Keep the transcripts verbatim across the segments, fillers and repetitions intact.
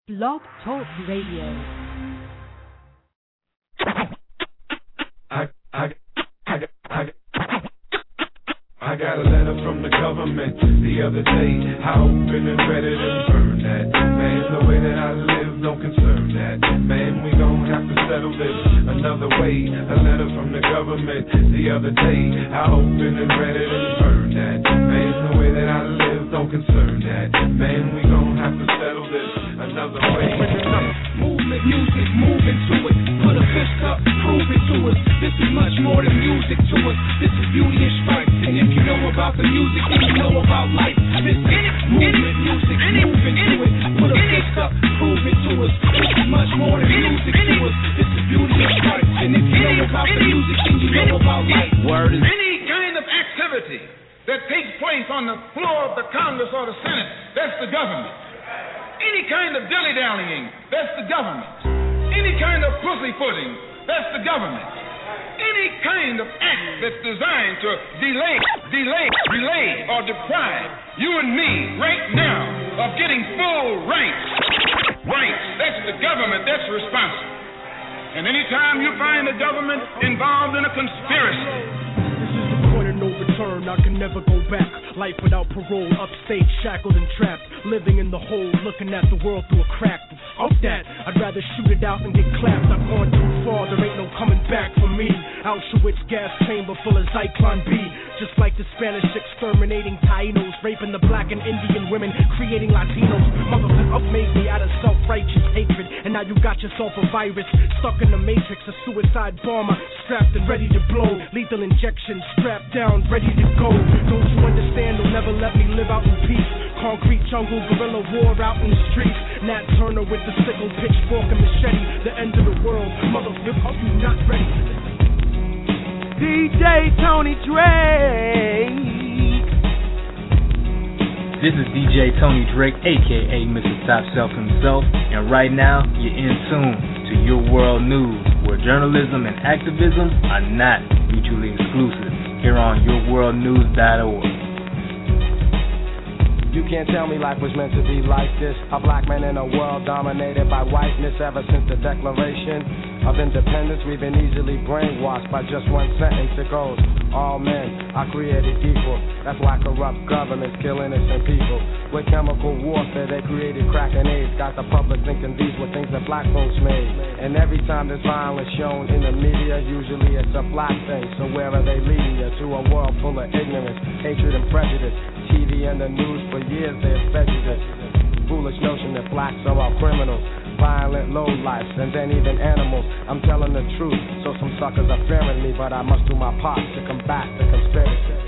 Blog Talk Radio. I, I, I, I, I got a letter from the government the other day. I opened and read it and burned that. Man, the way that I live don't concern that. Man, we gon' have to settle this another way. A letter from the government the other day. I opened and read it and burned that. Man, the way that I live don't concern that. Man, we gon' have to settle this another way. Movement, music, moving to it. Put a fist up, prove it to us. This is much more than music to us. This is beauty and strife. And if you know about the music, then you know about life. This is movement, music, moving to it. Put a fist up, prove it to us. This is much more than music to us. This is beauty and strife. And if you know about the music, then you know about life. Word is any kind of activity that takes place on the floor of the Congress or the Senate, that's the government. Any kind of dilly-dallying, that's the government. Any kind of pussyfooting, that's the government. Any kind of act that's designed to delay, delay, delay, or deprive you and me right now of getting full rights, rights, that's the government that's responsible. And anytime you find the government involved in a conspiracy, no return, I can never go back. Life without parole, upstate, shackled and trapped. Living in the hole, looking at the world through a crack. Fuck that, I'd rather shoot it out and get clapped. I've gone too far, there ain't no coming back for me. Auschwitz gas chamber full of Zyklon B. Just like the Spanish exterminating Tainos, raping the black and Indian women, creating Latinos. Motherfucker made me out of self-righteous hatred. And now you got yourself a virus, stuck in the matrix, a suicide bomber, strapped and ready to blow. Lethal injection, strapped down, ready to go. Don't you understand? They'll never let me live out in peace. Concrete jungle, guerrilla war out in the streets. Nat Turner with the sickle, pitchfork and machete. The end of the world, motherfucker, are you not ready? D J Tony Drake. This is D J Tony Drake, aka Mister Top Shelf himself, and right now you're in tune to Your World News, where journalism and activism are not mutually exclusive. Here on your world news dot org. You can't tell me life was meant to be like this. A black man in a world dominated by whiteness. Ever since the Declaration of Independence, we've been easily brainwashed by just one sentence. It goes, all men are created equal. That's why corrupt governments kill innocent people. With chemical warfare, they created crack and AIDS. Got the public thinking these were things that black folks made. And every time there's violence shown in the media, usually it's a black thing. So where are they leading you? To a world full of ignorance, hatred, and prejudice. T V and the news for years they have fed you this foolish notion that blacks are all criminals, violent lowlifes, and then even animals. I'm telling the truth, so some suckers are fearing me, but I must do my part to combat the conspiracy.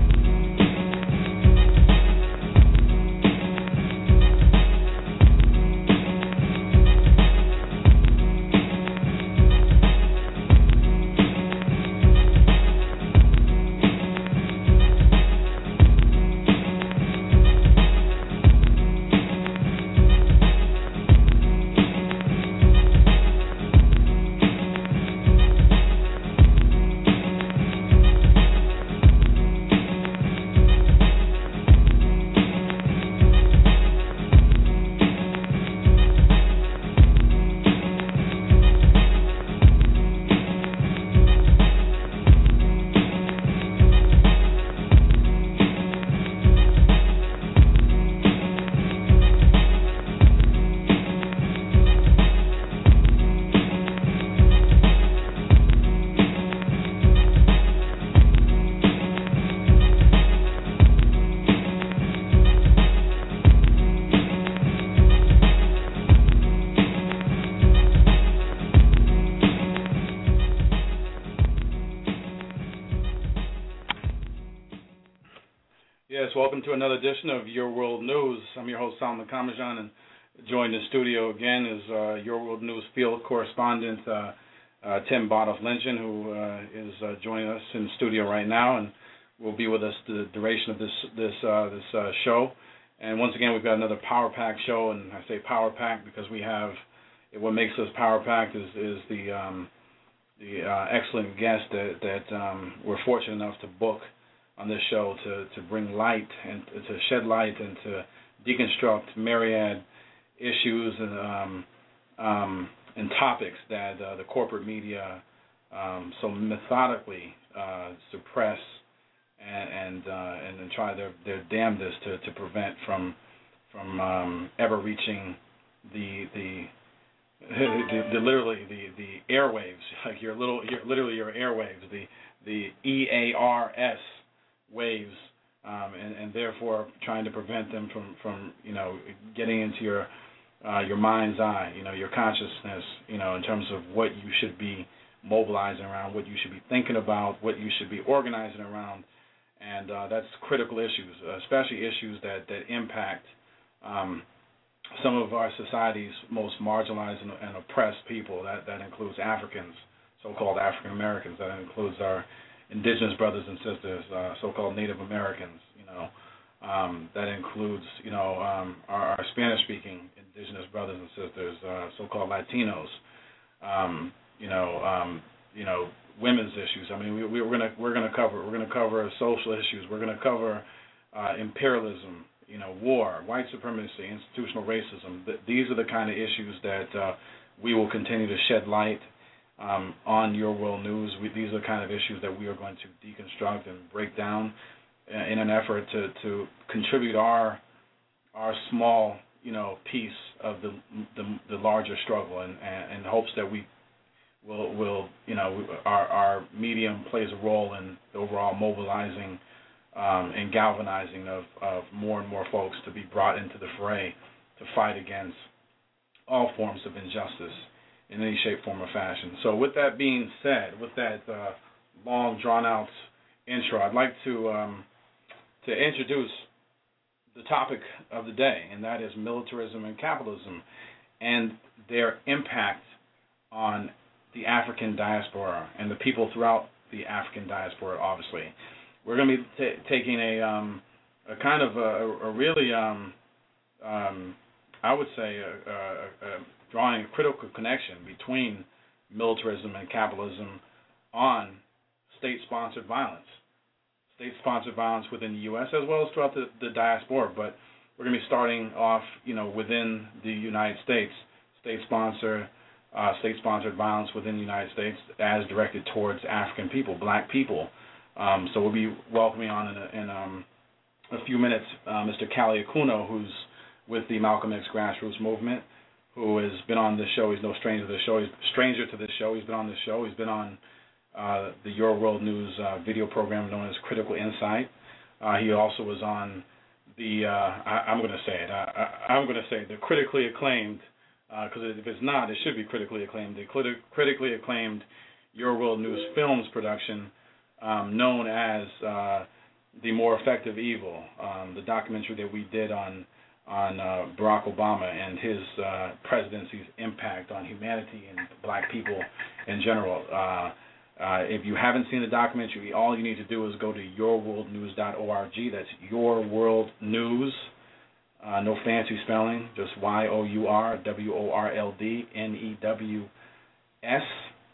Welcome to another edition of Your World News. I'm your host, Salman Kamajan, and joined in the studio again is uh, Your World News field correspondent uh, uh, Tim Bottoff-Lynchen, who uh, is uh, joining us in the studio right now, and will be with us the duration of this this uh, this uh, show. And once again, we've got another Power Pack show, and I say Power Pack because we have what makes us Power Pack is is the um, the uh, excellent guest that that um, we're fortunate enough to book on this show to, to bring light and to shed light and to deconstruct myriad issues and um, um, and topics that uh, the corporate media um, so methodically uh, suppress and and, uh, and and try their their damnedest to, to prevent from from um, ever reaching the the the, the literally the, the airwaves, like your little your, literally your airwaves, the the E A R S waves, um, and, and therefore trying to prevent them from, from you know getting into your uh, your mind's eye, you know your consciousness, you know in terms of what you should be mobilizing around, what you should be thinking about, what you should be organizing around, and uh, that's critical issues, especially issues that that impact um, some of our society's most marginalized and, and oppressed people. That that includes Africans, so-called African Americans. That includes our indigenous brothers and sisters, uh, so-called Native Americans. You know, um, that includes you know um, our, our Spanish-speaking indigenous brothers and sisters, uh, so-called Latinos. Um, you know, um, you know, women's issues. I mean, we, we, we're gonna we're gonna cover we're gonna cover social issues. We're gonna cover uh, imperialism. You know, war, white supremacy, institutional racism. Th- these are the kind of issues that uh, we will continue to shed light um, on Your World News. We, these are the kind of issues that we are going to deconstruct and break down uh, in an effort to, to contribute our our small, you know, piece of the the, the larger struggle, and, and in hopes that we will will you know our our medium plays a role in the overall mobilizing Um, and galvanizing of, of more and more folks to be brought into the fray to fight against all forms of injustice in any shape, form, or fashion. So with that being said, with that uh, long, drawn-out intro, I'd like to um, to introduce the topic of the day, and that is militarism and capitalism and their impact on the African diaspora and the people throughout the African diaspora, obviously. We're going to be t- taking a, um, a kind of a, a really, um, um, I would say, a, a, a drawing a critical connection between militarism and capitalism on state-sponsored violence. State-sponsored violence within the U S as well as throughout the, the diaspora. But we're going to be starting off, you know, within the United States, state-sponsored, uh, state-sponsored violence within the United States as directed towards African people, black people. Um, so we'll be welcoming on in, a, in um, a few minutes uh, Mister Kali Akuno, who's with the Malcolm X Grassroots Movement, who has been on this show. He's no stranger to the show. He's a stranger to this show. He's been on this show. He's been on uh, the Your World News uh, video program known as Critical Insight. Uh, he also was on the, uh, I, I'm going to say it, I, I, I'm going to say the critically acclaimed, because uh, if it's not, it should be critically acclaimed, the criti- critically acclaimed Your World News Films production, Um, known as uh, The More Effective Evil, um, the documentary that we did on on uh, Barack Obama and his uh, presidency's impact on humanity and black people in general. Uh, uh, if you haven't seen the documentary, all you need to do is go to your world news dot org. That's Your World News, uh, no fancy spelling, just Y O U R W O R L D N E W S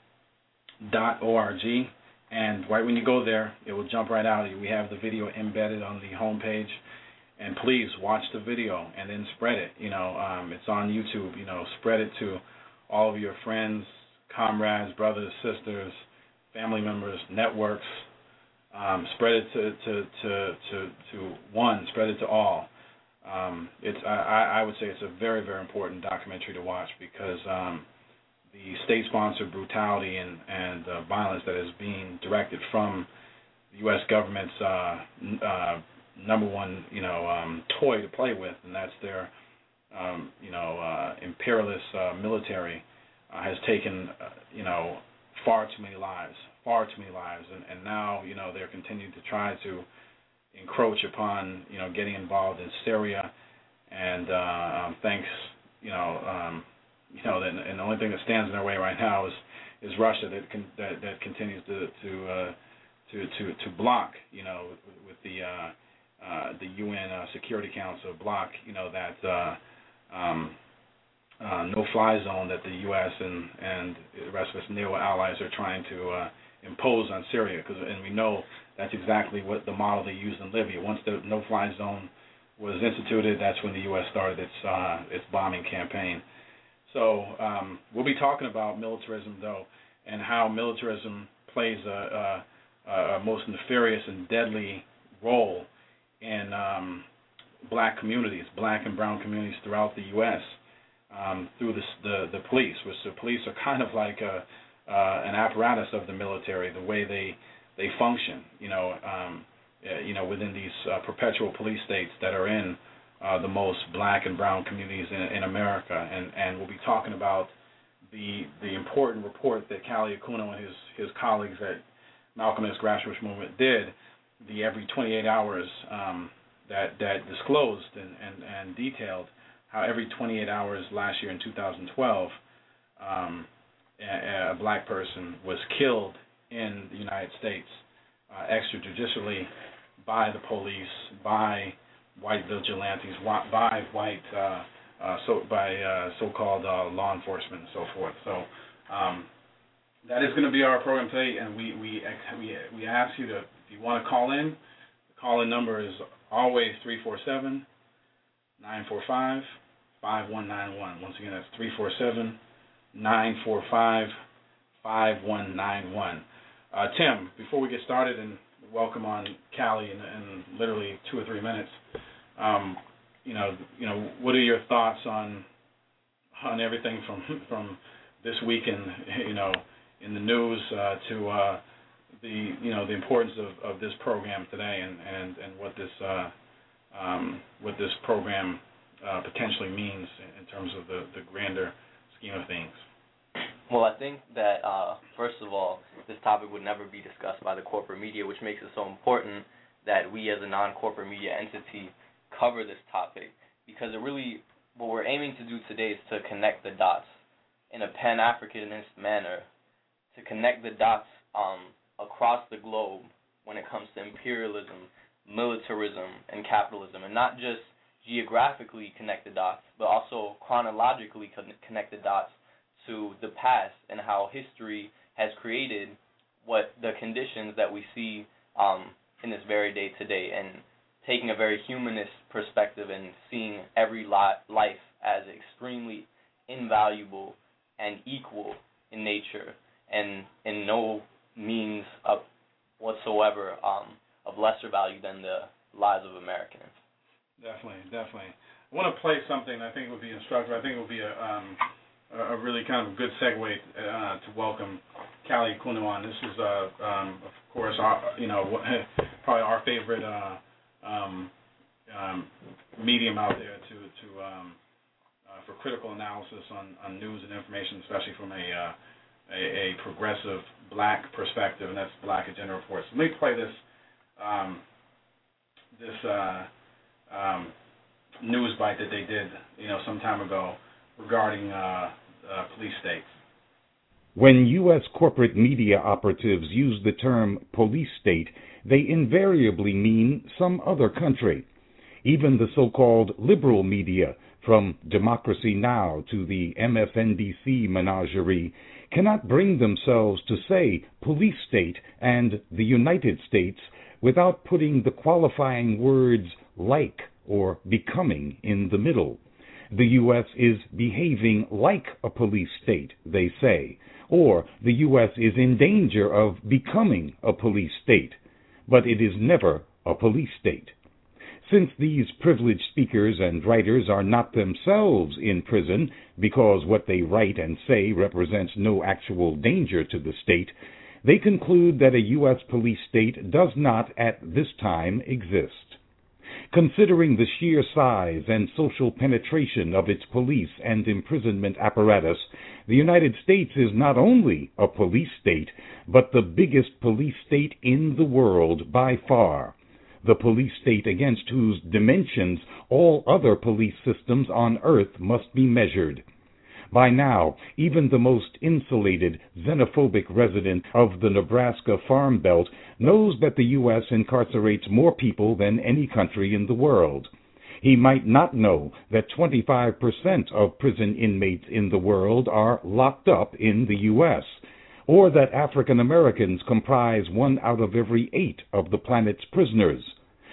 dot O R G. And right when you go there, it will jump right out. We have the video embedded on the homepage. And please watch the video and then spread it. You know, um, it's on YouTube. You know, spread it to all of your friends, comrades, brothers, sisters, family members, networks. Um, spread it to, to, to, to, to one. Spread it to all. Um, it's I, I would say it's a very, very important documentary to watch because um, the state-sponsored brutality and, and uh, violence that is being directed from the U S government's uh, uh, number one, you know, um, toy to play with, and that's their, um, you know, uh, imperialist uh, military uh, has taken, uh, you know, far too many lives, far too many lives, and, and now, you know, they're continuing to try to encroach upon, you know, getting involved in Syria, and uh, um, thanks, you know, um, You know, and, and the only thing that stands in their way right now is is Russia that can, that, that continues to to, uh, to to to block, you know, with, with the uh, uh, the U N uh, Security Council block, you know, that uh, um, uh, no-fly zone that the U S and and the rest of its NATO allies are trying to uh, impose on Syria, because and we know that's exactly what the model they used in Libya. Once the no-fly zone was instituted, that's when the U S started its uh, its bombing campaign. So um, we'll be talking about militarism, though, and how militarism plays a, a, a most nefarious and deadly role in um, black communities, black and brown communities throughout the U S um, through the, the the police, which the police are kind of like a, uh, an apparatus of the military, the way they they function, you know, um, you know, within these uh, perpetual police states that are in uh, the most black and brown communities in, in America, and and we'll be talking about the the important report that Kali Akuno and his his colleagues at Malcolm X Grassroots Movement did, the every twenty-eight hours um, that that disclosed and, and, and detailed how every twenty-eight hours last year in two thousand twelve, um, a, a black person was killed in the United States uh, extrajudicially by the police, by white vigilantes, by white uh, uh, so by uh, so-called uh, law enforcement and so forth. So um, that is going to be our program today, and we we we we ask you to, if you want to call in, the call-in number is always three four seven, nine four five, five one nine one. Once again, that's three four seven, nine four five, five one nine one. Uh, Tim, before we get started and welcome on Kali in, in literally two or three minutes, um, you know, you know, what are your thoughts on on everything from from this week in you know in the news uh, to uh, the you know the importance of, of this program today and, and, and what this uh, um, what this program uh, potentially means in terms of the, the grander scheme of things? Well, I think that, uh, first of all, this topic would never be discussed by the corporate media, which makes it so important that we as a non-corporate media entity cover this topic, because it really, what we're aiming to do today is to connect the dots in a Pan-Africanist manner, to connect the dots um, across the globe when it comes to imperialism, militarism, and capitalism, and not just geographically connect the dots, but also chronologically connect the dots to the past and how history has created what the conditions that we see um, in this very day today, and taking a very humanist perspective and seeing every li- life as extremely invaluable and equal in nature, and in no means of whatsoever um, of lesser value than the lives of Americans. Definitely, definitely. I want to play something I think would be instructive. I think it would be a um a really kind of a good segue uh, to welcome Kali Akuno on. This is, uh, um, of course, our, you know, probably our favorite uh, um, um, medium out there to, to um, uh, for critical analysis on, on news and information, especially from a, uh, a a progressive black perspective, and that's Black Agenda Reports. Let me play this um, this uh, um, news bite that they did, you know, some time ago regarding uh, uh, police states. When U S corporate media operatives use the term police state, they invariably mean some other country. Even the so-called liberal media, from Democracy Now! To the M S N B C menagerie, cannot bring themselves to say police state and the United States without putting the qualifying words like or becoming in the middle. The U S is behaving like a police state, they say, or the U S is in danger of becoming a police state, but it is never a police state. Since these privileged speakers and writers are not themselves in prison because what they write and say represents no actual danger to the state, they conclude that a U S police state does not at this time exist. Considering the sheer size and social penetration of its police and imprisonment apparatus, the United States is not only a police state, but the biggest police state in the world by far, the police state against whose dimensions all other police systems on Earth must be measured. By now, even the most insulated, xenophobic resident of the Nebraska Farm Belt knows that the U S incarcerates more people than any country in the world. He might not know that twenty-five percent of prison inmates in the world are locked up in the U S, or that African Americans comprise one out of every eight of the planet's prisoners.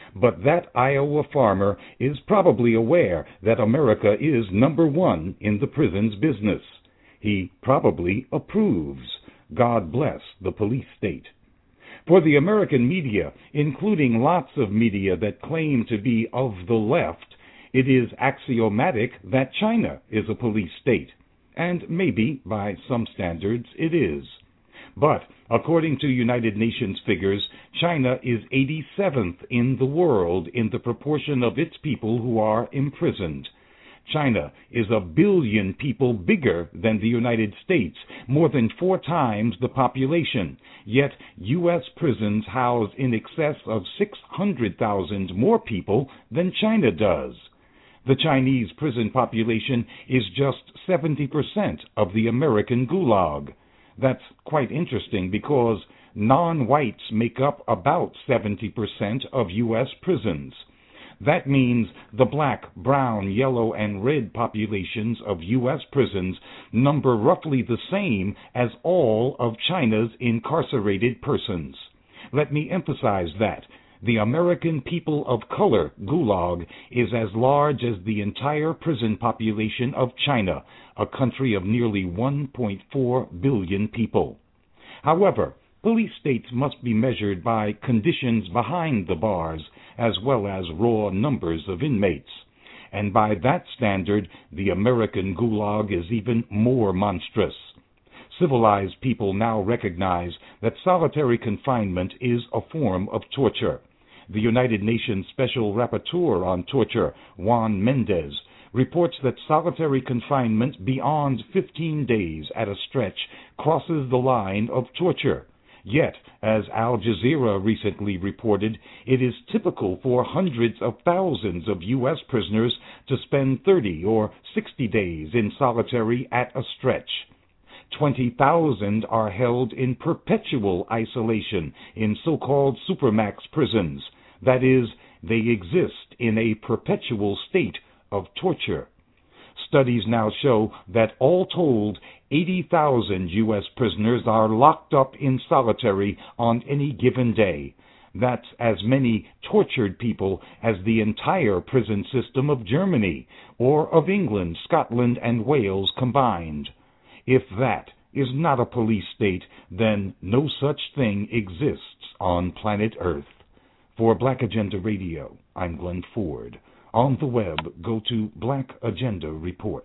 But that Iowa farmer is probably aware that America is number one in the prisons business. He probably approves. God bless the police state. For the American media, including lots of media that claim to be of the left, it is axiomatic that China is a police state. And maybe, by some standards, it is. But, according to United Nations figures, China is eighty-seventh in the world in the proportion of its people who are imprisoned. China is a billion people bigger than the United States, more than four times the population, yet U S prisons house in excess of six hundred thousand more people than China does. The Chinese prison population is just seventy percent of the American Gulag. That's quite interesting because non-whites make up about seventy percent of U S prisons. That means the black, brown, yellow, and red populations of U S prisons number roughly the same as all of China's incarcerated persons. Let me emphasize that. The American people of color Gulag is as large as the entire prison population of China, a country of nearly one point four billion people. However, police states must be measured by conditions behind the bars as well as raw numbers of inmates. And by that standard, the American Gulag is even more monstrous. Civilized people now recognize that solitary confinement is a form of torture. The United Nations Special Rapporteur on Torture, Juan Mendez, reports that solitary confinement beyond fifteen days at a stretch crosses the line of torture. Yet, as Al Jazeera recently reported, it is typical for hundreds of thousands of U S prisoners to spend thirty or sixty days in solitary at a stretch. twenty thousand are held in perpetual isolation in so-called supermax prisons. That is, they exist in a perpetual state of torture. Studies now show that all told, eighty thousand U S prisoners are locked up in solitary on any given day. That's as many tortured people as the entire prison system of Germany, or of England, Scotland, and Wales combined. If that is not a police state, then no such thing exists on planet Earth. For Black Agenda Radio, I'm Glenn Ford. On the web, go to Black Agenda Report.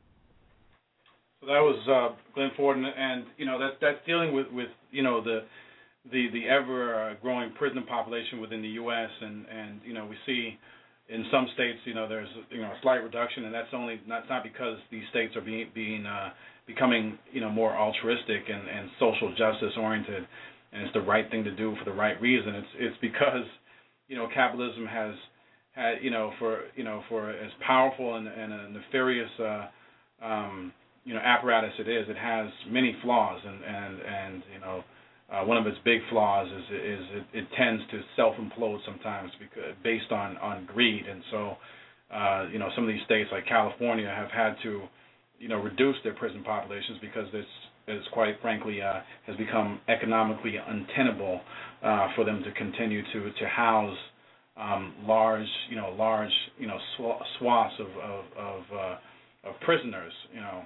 So that was uh, Glenn Ford, and, and you know that that's dealing with, with you know the the the ever uh, growing prison population within the U S and and you know we see in some states you know there's you know a slight reduction, and that's only not not because these states are being being uh, becoming you know more altruistic and, and social justice oriented, and it's the right thing to do for the right reason. It's it's because you know capitalism has had you know for you know for as powerful and, and a nefarious uh, um, you know apparatus it is, it has many flaws, and and and you know uh, one of its big flaws is is it, it tends to self-implode sometimes because based on on greed, and so uh, you know some of these states like California have had to you know reduce their prison populations because this is quite frankly uh, has become economically untenable uh, for them to continue to to house um, large you know large you know sw- swaths of of of, uh, of prisoners you know.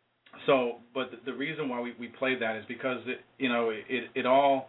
So, but the reason why we, we play that is because it, you know it it all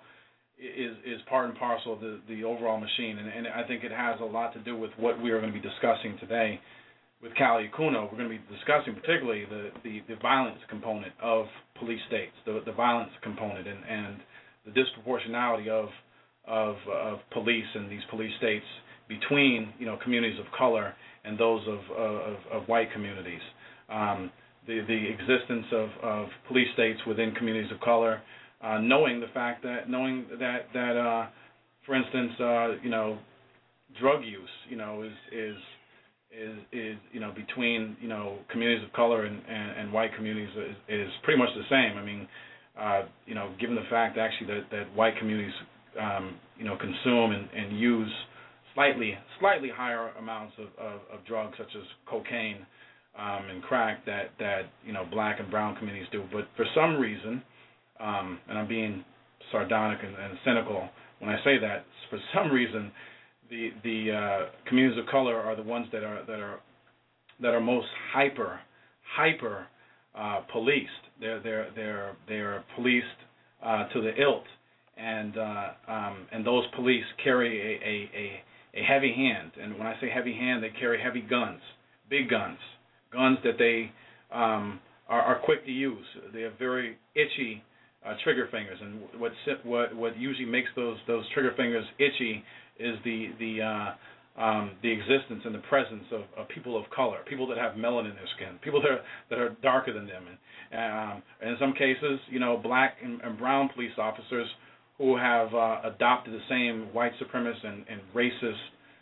is is part and parcel of the, the overall machine, and, and I think it has a lot to do with what we are going to be discussing today with Kali Akuno. We're going to be discussing particularly the, the, the violence component of police states, the the violence component, and, and the disproportionality of of of police and these police states between you know communities of color and those of of, of white communities. Um, The, the existence of, of police states within communities of color, uh, knowing the fact that knowing that that uh, for instance, uh, you know, drug use, you know, is is is, is you know between you know communities of color and, and, and white communities is, is pretty much the same. I mean, uh, you know, given the fact actually that, that white communities um, you know consume and, and use slightly slightly higher amounts of, of, of drugs such as cocaine. Um, and crack that, that you know black and brown communities do, but for some reason, um, and I'm being sardonic and, and cynical when I say that, for some reason, the the uh, communities of color are the ones that are that are that are most hyper hyper uh, policed. They're they're they're they're policed uh, to the ilt, and uh, um, and those police carry a, a, a, a heavy hand. And when I say heavy hand, they carry heavy guns, big guns, guns that they um, are, are quick to use. They have very itchy uh, trigger fingers, and what what what usually makes those those trigger fingers itchy is the the uh, um, the existence and the presence of, of people of color, people that have melanin in their skin, people that are that are darker than them, and um, in some cases, you know, black and, and brown police officers who have uh, adopted the same white supremacist and, and racist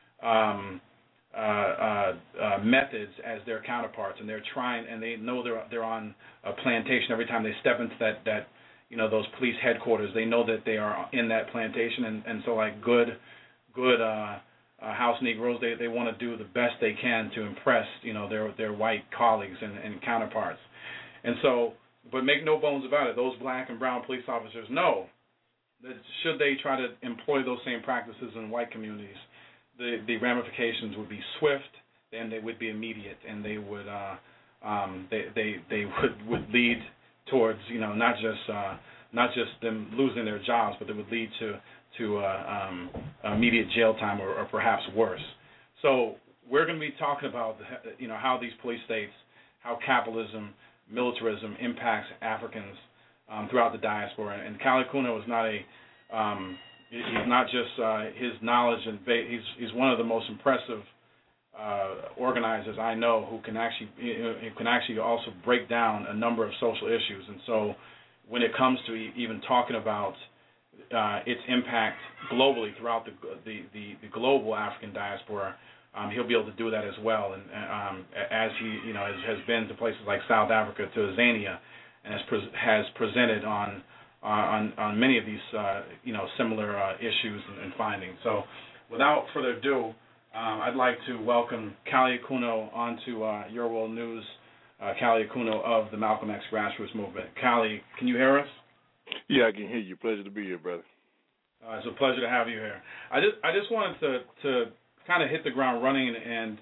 um, uh, uh, uh, methods as their counterparts, and they're trying, and they know they're they're on a plantation every time they step into that that you know those police headquarters. They know that they are in that plantation, and, and so like good good uh, uh, house Negroes, they they want to do the best they can to impress you know their their white colleagues and, and counterparts, and so but make no bones about it, those black and brown police officers know that should they try to employ those same practices in white communities, the the ramifications would be swift, and they would be immediate, and they would uh, um, they they they would, would lead towards you know not just uh, not just them losing their jobs, but it would lead to to uh, um, immediate jail time or, or perhaps worse. So we're going to be talking about you know how these police states, how capitalism, militarism impacts Africans um, throughout the diaspora. And Kali Akuno is not a um, he's not just uh, his knowledge and he's he's one of the most impressive uh, organizers I know who can actually who can actually also break down a number of social issues. And so when it comes to even talking about uh, its impact globally throughout the the, the, the global African diaspora, um, he'll be able to do that as well. And um, as he you know has, has been to places like South Africa, to Zania, and has pre- has presented on uh, on on many of these uh, you know similar uh, issues and, and findings. So without further ado, um, I'd like to welcome Kali Akuno onto uh, Your World News. Uh, Kali Akuno of the Malcolm X Grassroots Movement. Kali, can you hear us? Yeah, I can hear you. Pleasure to be here, brother. Uh, it's a pleasure to have you here. I just I just wanted to to kind of hit the ground running, and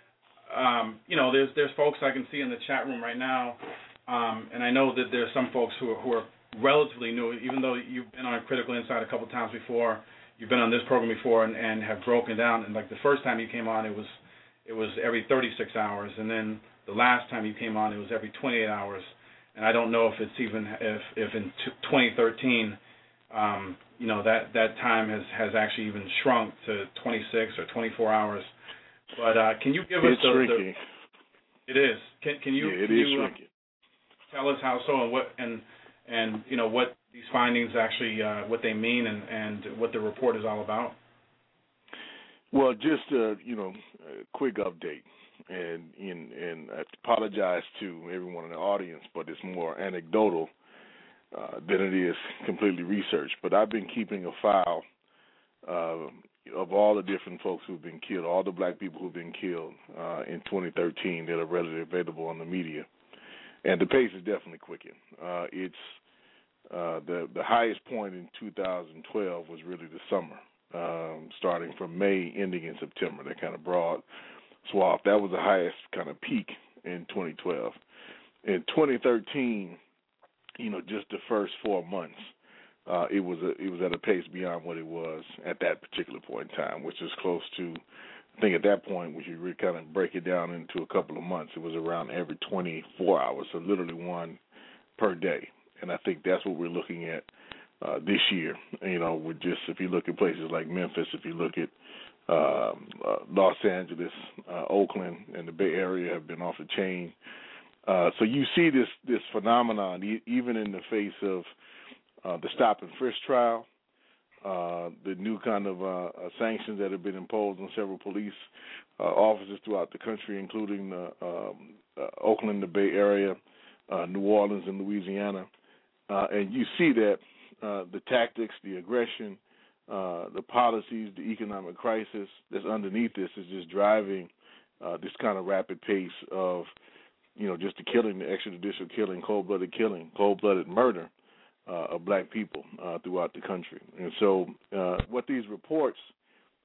um, you know, there's there's folks I can see in the chat room right now, um, and I know that there's some folks who are, who are relatively new, even though you've been on Critical Insight a couple times before, you've been on this program before, and, and have broken down. And like the first time you came on, it was it was every thirty-six hours, and then the last time you came on, it was every twenty-eight hours. And I don't know if it's even if if in twenty thirteen, um, you know, that, that time has, has actually even shrunk to twenty-six or twenty-four hours. But uh, can you give it's us the, shrinking. the it is. Can can you yeah, it can is you, shrinking. Uh, tell us how so and what and and you know what these findings actually uh, what they mean and, and what the report is all about? Well, just uh, you know, a quick update. And, and and I apologize to everyone in the audience, but it's more anecdotal uh, than it is completely researched. But I've been keeping a file uh, of all the different folks who've been killed, all the black people who've been killed uh, in twenty thirteen that are readily available on the media. And the pace is definitely quickened. Uh, it's uh, the the highest point in two thousand twelve was really the summer, um, starting from May, ending in September. That kind of broad swath. That was the highest kind of peak in twenty twelve. In twenty thirteen, you know, just the first four months, uh, it was a, it was at a pace beyond what it was at that particular point in time, which is close to, I think at that point, which you really kind of break it down into a couple of months, it was around every twenty-four hours, so literally one per day. And I think that's what we're looking at uh, this year. You know, with just if you look at places like Memphis, if you look at Um, uh, Los Angeles, uh, Oakland, and the Bay Area have been off the chain. Uh, so you see this this phenomenon e- even in the face of uh, the stop and frisk trial, uh, the new kind of uh, uh, sanctions that have been imposed on several police uh, officers throughout the country, including uh, um, uh, Oakland, the Bay Area, uh, New Orleans, and Louisiana. Uh, and you see that uh, the tactics, the aggression, Uh, the policies, the economic crisis that's underneath this is just driving uh, this kind of rapid pace of, you know, just the killing, the extrajudicial killing, cold-blooded killing, cold-blooded murder uh, of black people uh, throughout the country. And so uh, what these reports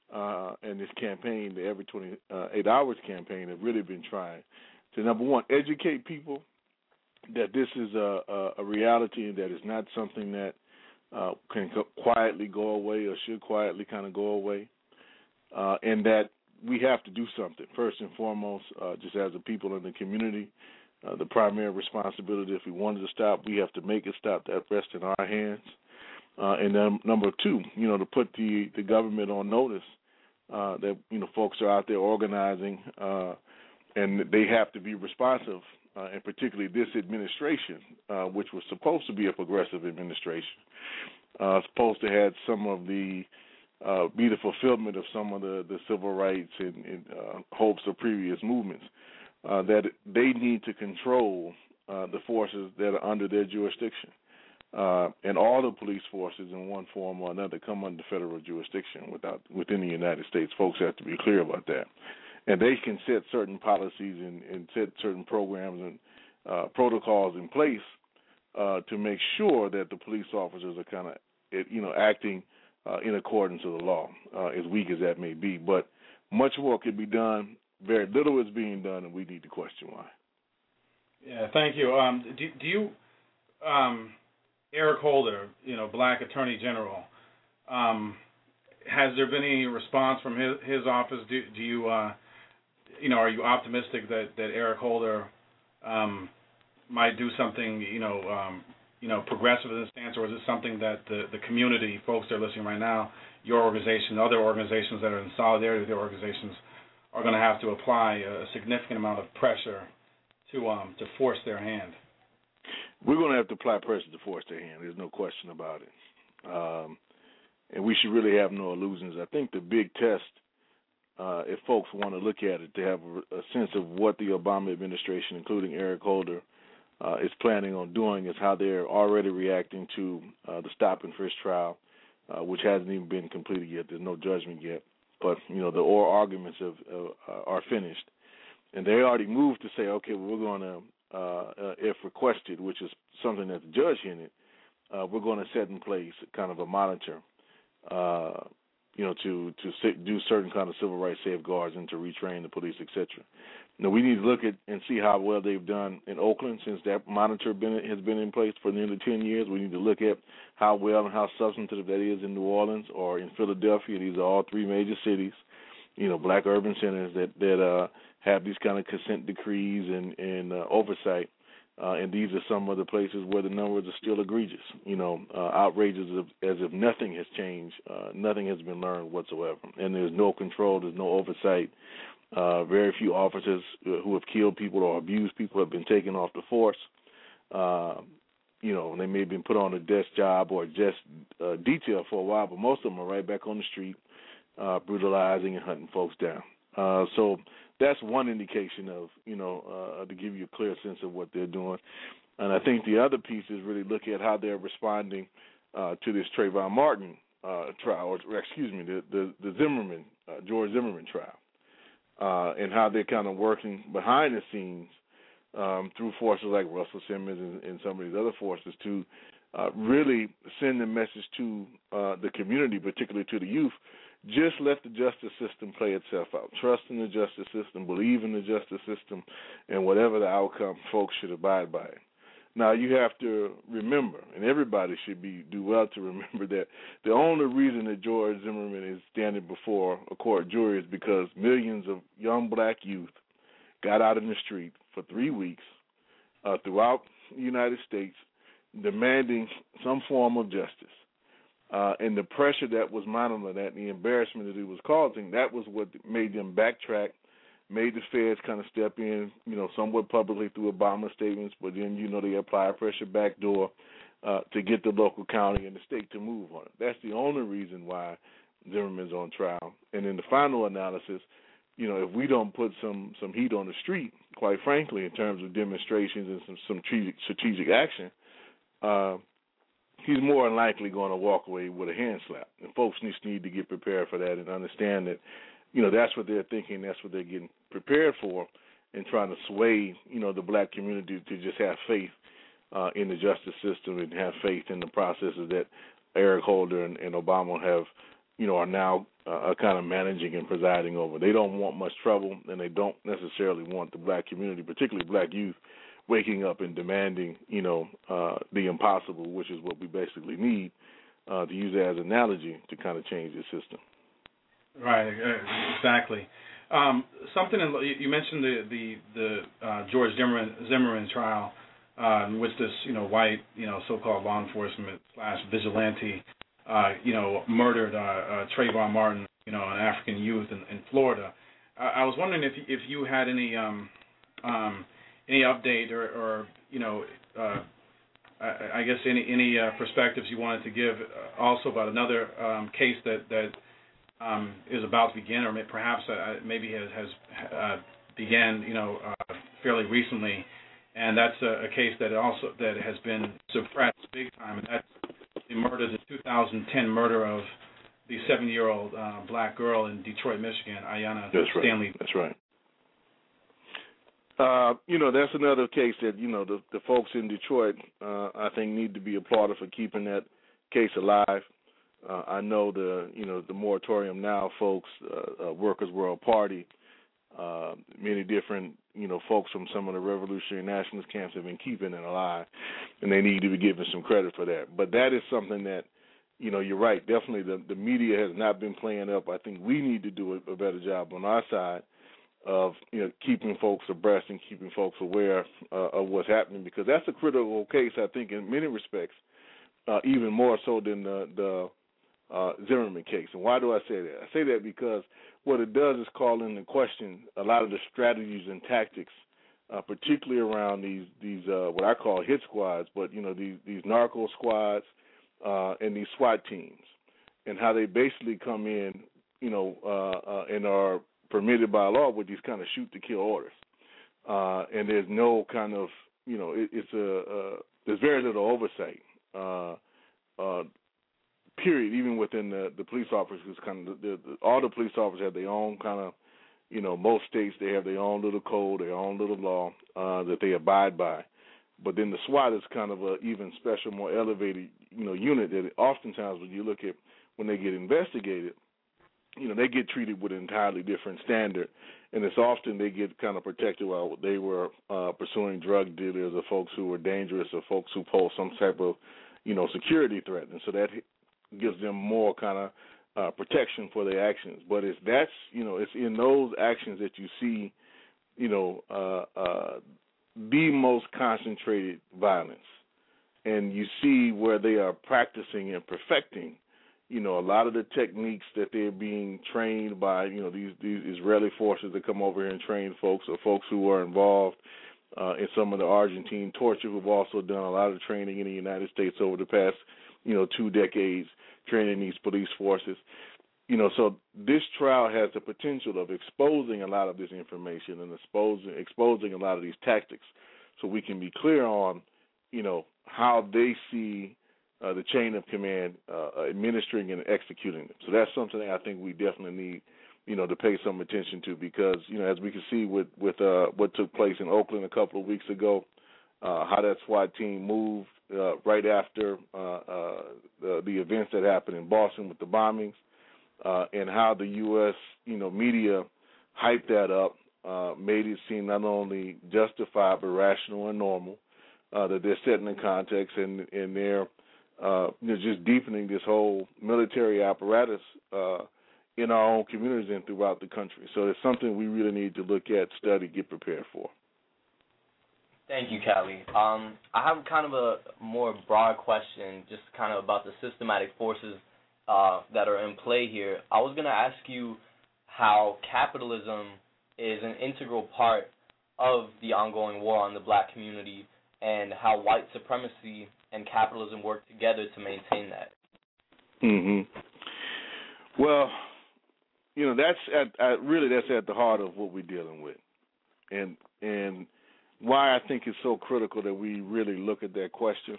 uh, and this campaign, the Every twenty-eight Hours campaign, have really been trying to, number one, educate people that this is a, a, a reality and that it's not something that uh, can co- quietly go away or should quietly kind of go away, uh, and that we have to do something. First and foremost, uh, just as a people in the community, uh, the primary responsibility, if we wanted to stop, we have to make it stop. That rests in our hands. Uh, and then number two, you know, to put the, the government on notice uh, that, you know, folks are out there organizing uh, and they have to be responsive, uh, and particularly this administration, uh, which was supposed to be a progressive administration, uh, supposed to have some of the, uh, be the fulfillment of some of the, the civil rights and, and uh, hopes of previous movements, uh, that they need to control uh, the forces that are under their jurisdiction. Uh, and all the police forces in one form or another come under federal jurisdiction without, within the United States. Folks have to be clear about that. And they can set certain policies and, and set certain programs and uh, protocols in place uh, to make sure that the police officers are kind of, you know, acting uh, in accordance with the law, uh, as weak as that may be. But much more can be done. Very little is being done, and we need to question why. Yeah, thank you. Um, do, do you... Um Eric Holder, you know, Black Attorney General, um, has there been any response from his, his office? Do, do you, uh, you know, are you optimistic that, that Eric Holder um, might do something, you know, um, you know, progressive in this stance, or is it something that the, the community, folks that are listening right now, your organization, other organizations that are in solidarity with your organizations, are going to have to apply a significant amount of pressure to um, to force their hand? We're going to have to apply pressure to force their hand. There's no question about it. Um, and we should really have no illusions. I think the big test, uh, if folks want to look at it, to have a, a sense of what the Obama administration, including Eric Holder, uh, is planning on doing, is how they're already reacting to uh, the stop and frisk trial, uh, which hasn't even been completed yet. There's no judgment yet. But, you know, the oral arguments have, uh, are finished. And they already moved to say, okay, well, we're going to, Uh, uh, if requested, which is something that the judge hinted, uh, we're going to set in place kind of a monitor, uh, you know, to to sit, do certain kind of civil rights safeguards and to retrain the police, et cetera. Now, we need to look at and see how well they've done in Oakland since that monitor been, has been in place for nearly ten years. We need to look at how well and how substantive that is in New Orleans or in Philadelphia. These are all three major cities, you know, black urban centers that, that uh, have these kind of consent decrees and, and uh, oversight, uh, and these are some of the places where the numbers are still egregious, you know, uh, outrageous as if, as if nothing has changed, uh, nothing has been learned whatsoever, and there's no control, there's no oversight. Uh, very few officers who have killed people or abused people have been taken off the force. Uh, you know, they may have been put on a desk job or just uh, detail for a while, but most of them are right back on the street, uh, brutalizing and hunting folks down. Uh, so that's one indication of, you know, uh, to give you a clear sense of what they're doing. And I think the other piece is really look at how they're responding uh, to this Trayvon Martin uh, trial, or excuse me, the, the, the Zimmerman, uh, George Zimmerman trial, uh, and how they're kind of working behind the scenes um, through forces like Russell Simmons and, and some of these other forces to uh, really send a message to uh, the community, particularly to the youth. Just let the justice system play itself out. Trust in the justice system, believe in the justice system, and whatever the outcome, folks should abide by it. Now, you have to remember, and everybody should be do well to remember that the only reason that George Zimmerman is standing before a court jury is because millions of young black youth got out in the street for three weeks uh, throughout the United States demanding some form of justice. Uh, and the pressure that was mounting on that and the embarrassment that it was causing, that was what made them backtrack, made the feds kind of step in, you know, somewhat publicly through Obama statements, but then, you know, they apply pressure backdoor uh, to get the local county and the state to move on it. That's the only reason why Zimmerman's on trial. And in the final analysis, you know, if we don't put some, some heat on the street, quite frankly, in terms of demonstrations and some, some strategic, strategic action, uh, he's more than likely going to walk away with a hand slap. And folks just need to get prepared for that and understand that, you know, that's what they're thinking, that's what they're getting prepared for, and trying to sway, you know, the black community to just have faith uh, in the justice system and have faith in the processes that Eric Holder and, and Obama have, you know, are now uh, kind of managing and presiding over. They don't want much trouble, and they don't necessarily want the black community, particularly black youth, waking up and demanding, you know, uh, the impossible, which is what we basically need, uh, to use it as an analogy to kind of change the system. Right, exactly. Um, something in, you mentioned the the, the uh, George Zimmerman, Zimmerman trial, uh, in which this you know white you know so-called law enforcement slash vigilante uh, you know murdered uh, uh, Trayvon Martin, you know, an African youth in, in Florida. I, I was wondering if if you had any um, um, any update or, or you know uh, I, I guess any any uh, perspectives you wanted to give also about another um, case that that. Um, is about to begin, or may, perhaps uh, maybe has, has uh, began, you know, uh, fairly recently, and that's a, a case that also that has been suppressed big time, and that's the murder, the two thousand ten murder of the seven-year-old uh, black girl in Detroit, Michigan, Aiyana That's right. Stanley. That's right. Uh, you know, that's another case that you know the, the folks in Detroit, uh, I think, need to be applauded for keeping that case alive. Uh, I know the you know the Moratorium Now folks, uh, uh, Workers World Party, uh, many different you know folks from some of the Revolutionary Nationalist camps have been keeping it alive, and they need to be given some credit for that. But that is something that you know you're right. Definitely, the the media has not been playing up. I think we need to do a, a better job on our side of you know keeping folks abreast and keeping folks aware uh, of what's happening, because that's a critical case. I think in many respects, uh, even more so than the the Uh, Zimmerman case. And why do I say that? I say that because what it does is call into question a lot of the strategies and tactics, uh, particularly around these these uh, what I call hit squads, but you know these these narco squads uh, and these SWAT teams, and how they basically come in, you know, uh, uh, and are permitted by law with these kind of shoot to kill orders, uh, and there's no kind of you know it, it's a uh, there's very little oversight. Uh, uh, Period. Even within the, the police officers, kind of the, the, all the police officers have their own kind of, you know, most states they have their own little code, their own little law uh, that they abide by. But then the SWAT is kind of a even special, more elevated, you know, unit that oftentimes when you look at when they get investigated, you know, they get treated with an entirely different standard, and it's often they get kind of protected while they were uh, pursuing drug dealers or folks who were dangerous or folks who pose some type of, you know, security threat, and so that gives them more kind of uh, protection for their actions. But it's that's you know it's in those actions that you see, you know, uh, uh, the most concentrated violence, and you see where they are practicing and perfecting, you know, a lot of the techniques that they're being trained by, you know, these these Israeli forces that come over here and train folks, or folks who are involved uh, in some of the Argentine torture, who've also done a lot of training in the United States over the past, you know, two decades, training these police forces. You know, so this trial has the potential of exposing a lot of this information and exposing exposing a lot of these tactics, so we can be clear on, you know, how they see uh, the chain of command uh, administering and executing them. So that's something I think we definitely need, you know, to pay some attention to, because, you know, as we can see with with uh, what took place in Oakland a couple of weeks ago, uh, how that SWAT team moved uh, right after uh, uh, the, the events that happened in Boston with the bombings, uh, and how the U S, you know, media hyped that up, uh, made it seem not only justified but rational and normal, uh, that they're setting the context, and, and they're uh, you know, just deepening this whole military apparatus uh, in our own communities and throughout the country. So it's something we really need to look at, study, get prepared for. Thank you, Callie. Um, I have kind of a more broad question, just kind of about the systematic forces uh, that are in play here. I was going to ask you how capitalism is an integral part of the ongoing war on the black community, and how white supremacy and capitalism work together to maintain that. Mm-hmm. Well, you know, that's at, at really that's at the heart of what we're dealing with, and and why I think it's so critical that we really look at that question.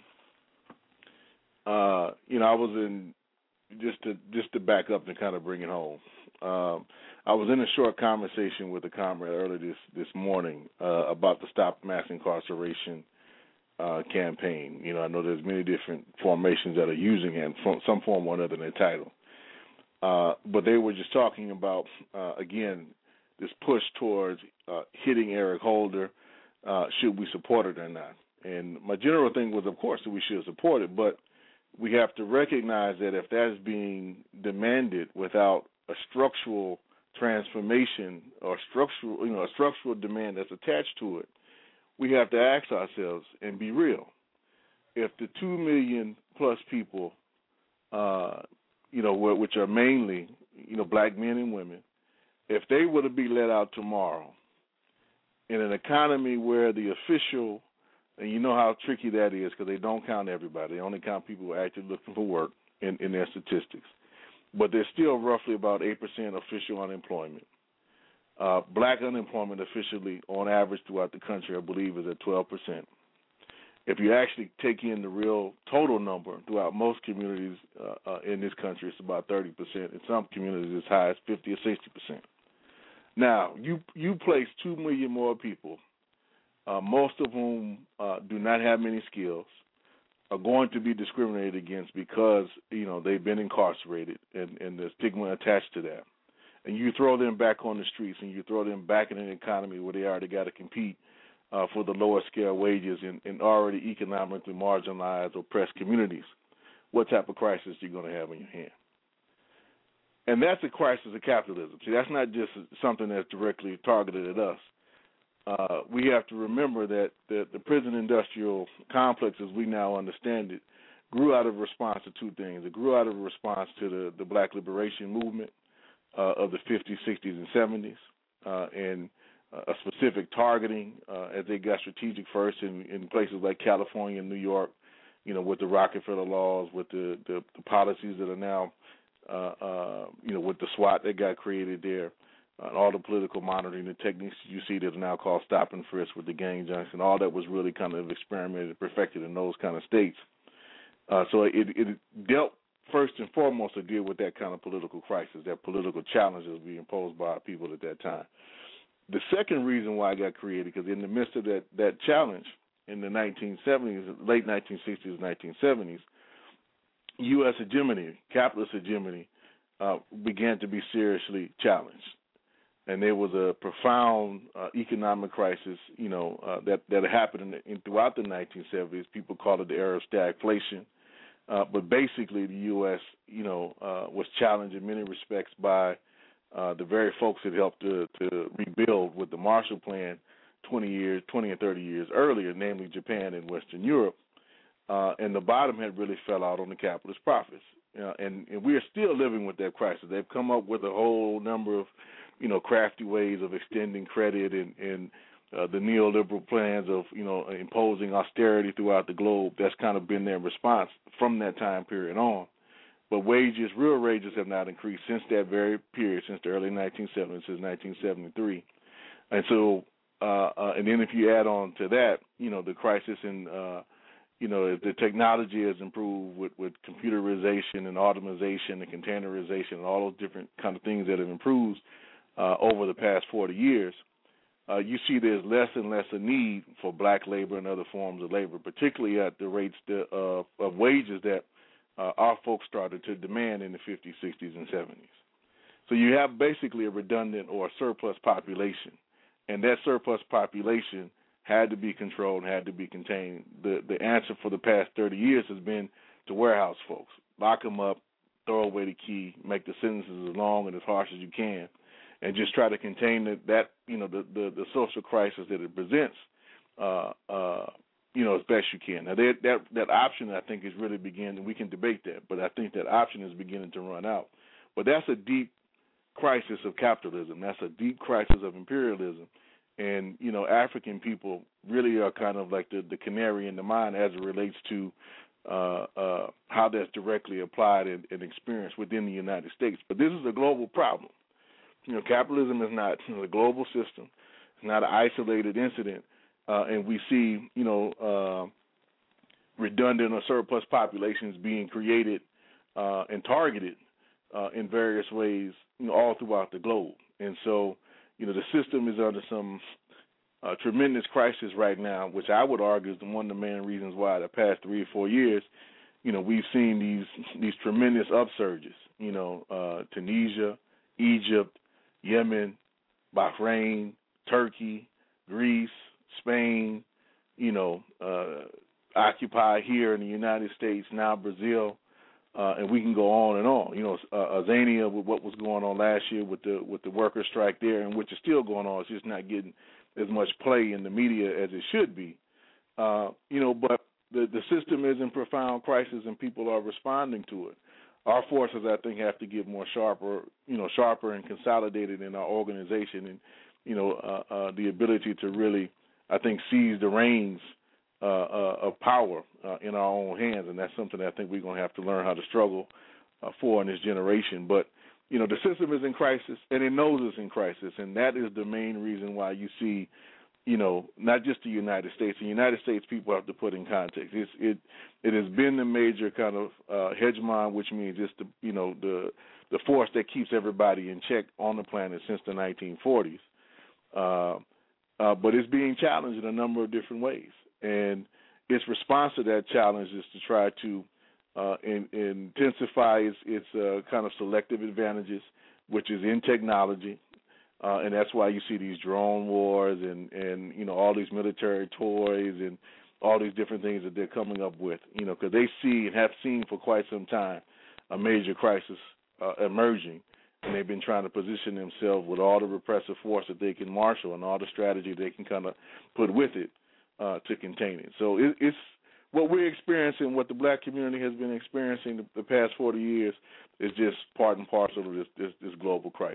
Uh, you know, I was in just to just to back up and kind of bring it home. Um, I was in a short conversation with a comrade earlier this this morning uh, about the Stop Mass Incarceration uh, campaign. You know, I know there's many different formations that are using it in some form or another in their title. Uh, but they were just talking about, uh, again, this push towards uh, hitting Eric Holder. Uh, should we support it or not? And my general thing was, of course, that we should support it, but we have to recognize that if that is being demanded without a structural transformation or structural, you know, a structural demand that's attached to it, we have to ask ourselves and be real. If the two million plus people, uh, you know, which are mainly, you know, black men and women, if they were to be let out tomorrow in an economy where the official, and you know how tricky that is because they don't count everybody. They only count people who are actually looking for work in, in their statistics. But there's still roughly about eight percent official unemployment. Uh, black unemployment officially, on average throughout the country, I believe, is at twelve percent. If you actually take in the real total number throughout most communities uh, uh, in this country, it's about thirty percent. In some communities, as high as fifty or sixty percent. Now, you you place two million more people, uh, most of whom uh, do not have many skills, are going to be discriminated against because, you know, they've been incarcerated and, and the stigma attached to that. And you throw them back on the streets and you throw them back in an economy where they already got to compete uh, for the lower scale wages in, in already economically marginalized, oppressed communities. What type of crisis are you going to have in your hand? And that's a crisis of capitalism. See, that's not just something that's directly targeted at us. Uh, we have to remember that the, the prison industrial complex, as we now understand it, grew out of response to two things. It grew out of a response to the, the black liberation movement uh, of the fifties, sixties, and seventies, uh, and uh, a specific targeting uh, as they got strategic first in, in places like California and New York, you know, with the Rockefeller laws, with the, the, the policies that are now, uh, uh, you know, with the SWAT that got created there, uh, and all the political monitoring, the techniques you see that are now called stop and frisk with the gang junction, all that was really kind of experimented and perfected in those kind of states. Uh, so it, it dealt first and foremost to deal with that kind of political crisis, that political challenge that was being posed by our people at that time. The second reason why it got created, because in the midst of that, that challenge in the nineteen seventies, late nineteen sixties, nineteen seventies, U S hegemony, capitalist hegemony, uh, began to be seriously challenged. And there was a profound uh, economic crisis, you know, uh, that, that happened in, the, in throughout the nineteen seventies. People call it the era of stagflation. Uh, but basically the U S, you know, uh, was challenged in many respects by uh, the very folks that helped to, to rebuild with the Marshall Plan twenty years, twenty and thirty years earlier, namely Japan and Western Europe. Uh, and the bottom had really fell out on the capitalist profits. Uh, and, and we are still living with that crisis. They've come up with a whole number of, you know, crafty ways of extending credit and, and uh, the neoliberal plans of, you know, imposing austerity throughout the globe. That's kind of been their response from that time period on. But wages, real wages, have not increased since that very period, since the early nineteen seventies, since nineteen seventy-three. And so, uh, uh, and then if you add on to that, you know, the crisis in, uh, you know, the technology has improved with, with computerization and automation and containerization and all those different kind of things that have improved uh, over the past forty years. Uh, you see there's less and less a need for black labor and other forms of labor, particularly at the rates that, uh, of wages that uh, our folks started to demand in the fifties, sixties, and seventies. So you have basically a redundant or a surplus population, and that surplus population had to be controlled, had to be contained. The the answer for the past thirty years has been to warehouse folks, lock them up, throw away the key, make the sentences as long and as harsh as you can, and just try to contain the, that, you know, the, the, the social crisis that it presents, uh, uh, you know, as best you can. Now, that, that that option, I think, is really beginning, and we can debate that, but I think that option is beginning to run out. But that's a deep crisis of capitalism. That's a deep crisis of imperialism. And, you know, African people really are kind of like the, the canary in the mine as it relates to uh, uh, how that's directly applied and, and experienced within the United States. But this is a global problem. You know, capitalism is not you know, a global system. It's not an isolated incident. Uh, and we see, you know, uh, redundant or surplus populations being created uh, and targeted uh, in various ways, you know, all throughout the globe. And so, you know, the system is under some uh, tremendous crisis right now, which I would argue is one of the main reasons why the past three or four years you know, we've seen these these tremendous upsurges. You know, uh, Tunisia, Egypt, Yemen, Bahrain, Turkey, Greece, Spain, you know, uh, Occupy here in the United States, now Brazil, uh, and we can go on and on. You know, uh, Azania with what was going on last year with the with the worker strike there, and which is still going on. It's just not getting as much play in the media as it should be. Uh, you know, but the the system is in profound crisis, and people are responding to it. Our forces, I think, have to get more sharper, you know, sharper and consolidated in our organization, and you know, uh, uh, the ability to really, I think, seize the reins uh, uh, of power uh, in our own hands, and that's something that I think we're going to have to learn how to struggle uh, for in this generation. But you know, the system is in crisis, and it knows it's in crisis, and that is the main reason why you see, you know, not just the United States. The United States people have to put in context. It's, it it has been the major kind of uh, hegemon, which means it's the you know the the force that keeps everybody in check on the planet since the nineteen forties. Uh, uh, but it's being challenged in a number of different ways, and its response to that challenge is to try to uh, in, intensify its, its uh, kind of selective advantages, which is in technology. Uh, and that's why you see these drone wars and, and, you know, all these military toys and all these different things that they're coming up with, you know, because they see and have seen for quite some time a major crisis uh, emerging, and they've been trying to position themselves with all the repressive force that they can marshal and all the strategy they can kind of put with it uh, to contain it. So it, it's what we're experiencing, what the black community has been experiencing the, the past forty years is just part and parcel of this, this, this global crisis.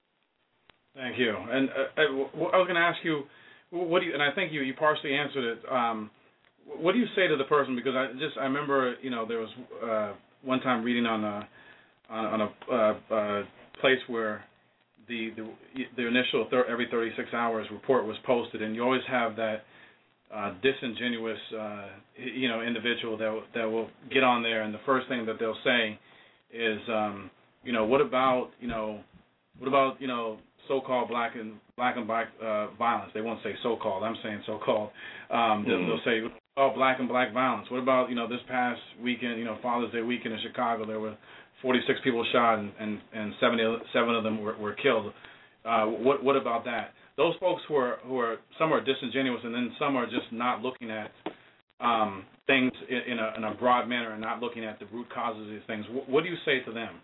Thank you. And uh, I was going to ask you, what do you? And I think you, you partially answered it. Um, what do you say to the person? Because I just I remember, you know, there was uh, one time reading on a on, on a uh, uh, place where the the, the initial thir- every thirty-six hours report was posted, and you always have that uh, disingenuous, uh, you know, individual that that will get on there, and the first thing that they'll say is, um, you know, what about, you know, what about, you know, so-called black and black and black uh, violence? They won't say so-called. I'm saying so-called. Um, mm-hmm. they'll, they'll say, oh, black and black violence. What about, you know, this past weekend, you know, Father's Day weekend in Chicago, there were forty-six people shot and and, and seventy-seven of them were, were killed. Uh, what what about that? Those folks who are who are some are disingenuous, and then some are just not looking at um, things in, in, a, in a broad manner and not looking at the root causes of these things. What, what do you say to them?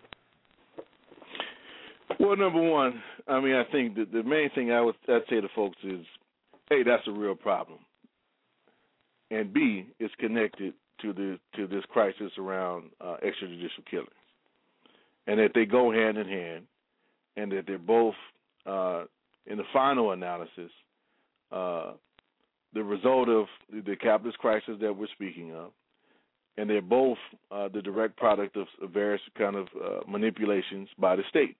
Well, number one, I mean, I think that the main thing I would I'd say to folks is, hey, that's a real problem, and B, it's connected to the to this crisis around uh, extrajudicial killings, and that they go hand in hand, and that they're both, uh, in the final analysis, uh, the result of the capitalist crisis that we're speaking of, and they're both uh, the direct product of various kind of uh, manipulations by the state.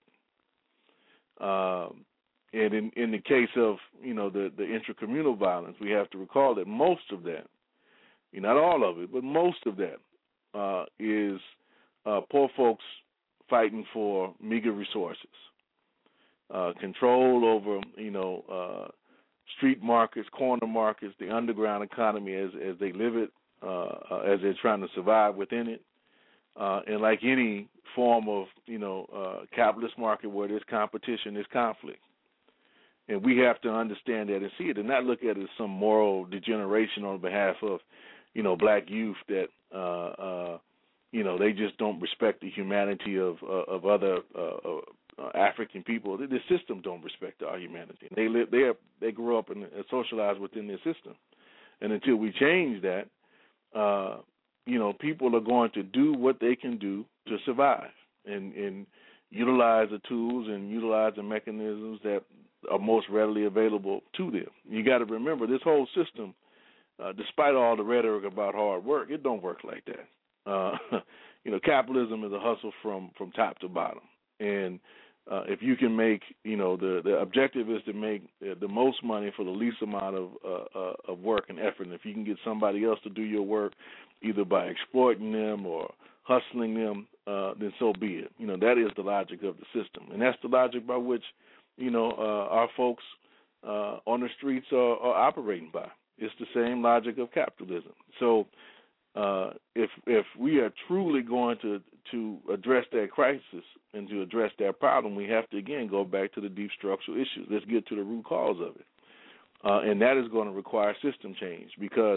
Um, and in, in the case of, you know, the, the intracommunal violence, we have to recall that most of that, not all of it, but most of that uh, is uh, poor folks fighting for meager resources, uh, control over, you know, uh, street markets, corner markets, the underground economy as as they live it, uh, as they're trying to survive within it. Uh, and like any form of, you know, uh, capitalist market where there's competition, there's conflict. And we have to understand that and see it and not look at it as some moral degeneration on behalf of, you know, black youth that, uh, uh, you know, they just don't respect the humanity of uh, of other uh, uh, African people. The system don't respect our humanity. They live, they are, they grew up and socialized within their system. And until we change that, uh, you know, people are going to do what they can do to survive and, and utilize the tools and utilize the mechanisms that are most readily available to them. You got to remember, this whole system, uh, despite all the rhetoric about hard work, it don't work like that. Uh, you know, capitalism is a hustle from, from top to bottom. And uh, if you can make, you know, the, the objective is to make the most money for the least amount of uh, uh, of work and effort. And if you can get somebody else to do your work, either by exploiting them or hustling them, uh, then so be it. You know, that is the logic of the system. And that's the logic by which, you know, uh, our folks uh, on the streets are, are operating by. It's the same logic of capitalism. So uh, if if we are truly going to to address that crisis and to address that problem, we have to again go back to the deep structural issues. Let's get to the root cause of it, uh, and that is going to require system change because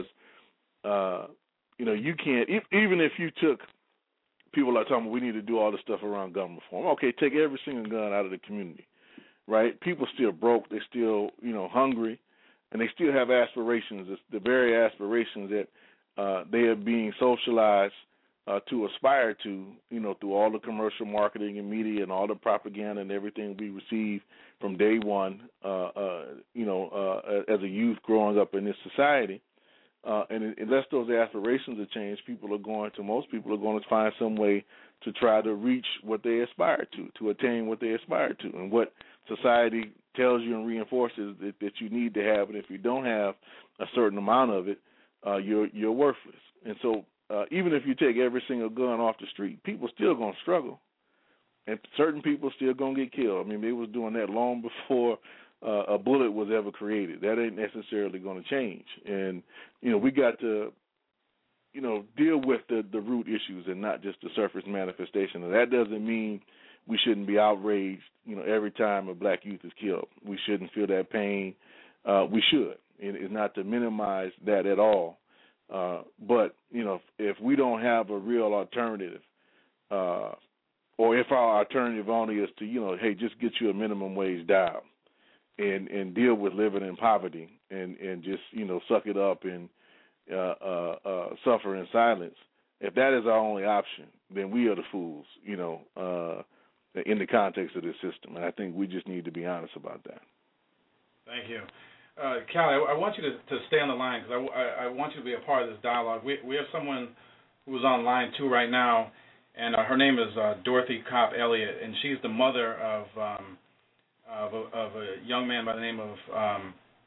uh, you know you can't if, even if you took people are talking, we need to do all this stuff around gun reform. Okay, take every single gun out of the community, right? People still broke, they still you know hungry, and they still have aspirations. It's the very aspirations that uh, they are being socialized uh, to aspire to, you know, through all the commercial marketing and media and all the propaganda and everything we receive from day one, uh, uh, you know, uh, as a youth growing up in this society. Uh, and unless those aspirations are changed, people are going to, most people are going to find some way to try to reach what they aspire to, to attain what they aspire to. And what society tells you and reinforces that, that you need to have, and if you don't have a certain amount of it, uh, you're you're worthless. And so uh, even if you take every single gun off the street, people still going to struggle. And certain people still going to get killed. I mean, they was doing that long before Uh, a bullet was ever created. That ain't necessarily going to change. And, you know, we got to, you know, deal with the, the root issues and not just the surface manifestation. And that doesn't mean we shouldn't be outraged, you know, every time a black youth is killed. We shouldn't feel that pain. Uh, we should. It is not to minimize that at all. Uh, but, you know, if, if we don't have a real alternative, uh, or if our alternative only is to, you know, hey, just get you a minimum wage job, and and deal with living in poverty and, and just, you know, suck it up and uh, uh, uh, suffer in silence. If that is our only option, then we are the fools, you know, uh, in the context of this system. And I think we just need to be honest about that. Thank you. Uh, Callie, I, I want you to, to stay on the line because I, I, I want you to be a part of this dialogue. We, we have someone who's on line too right now, and uh, her name is uh, Dorothy Kopp Elliott, and she's the mother of um, Of a, of a young man by the name of um,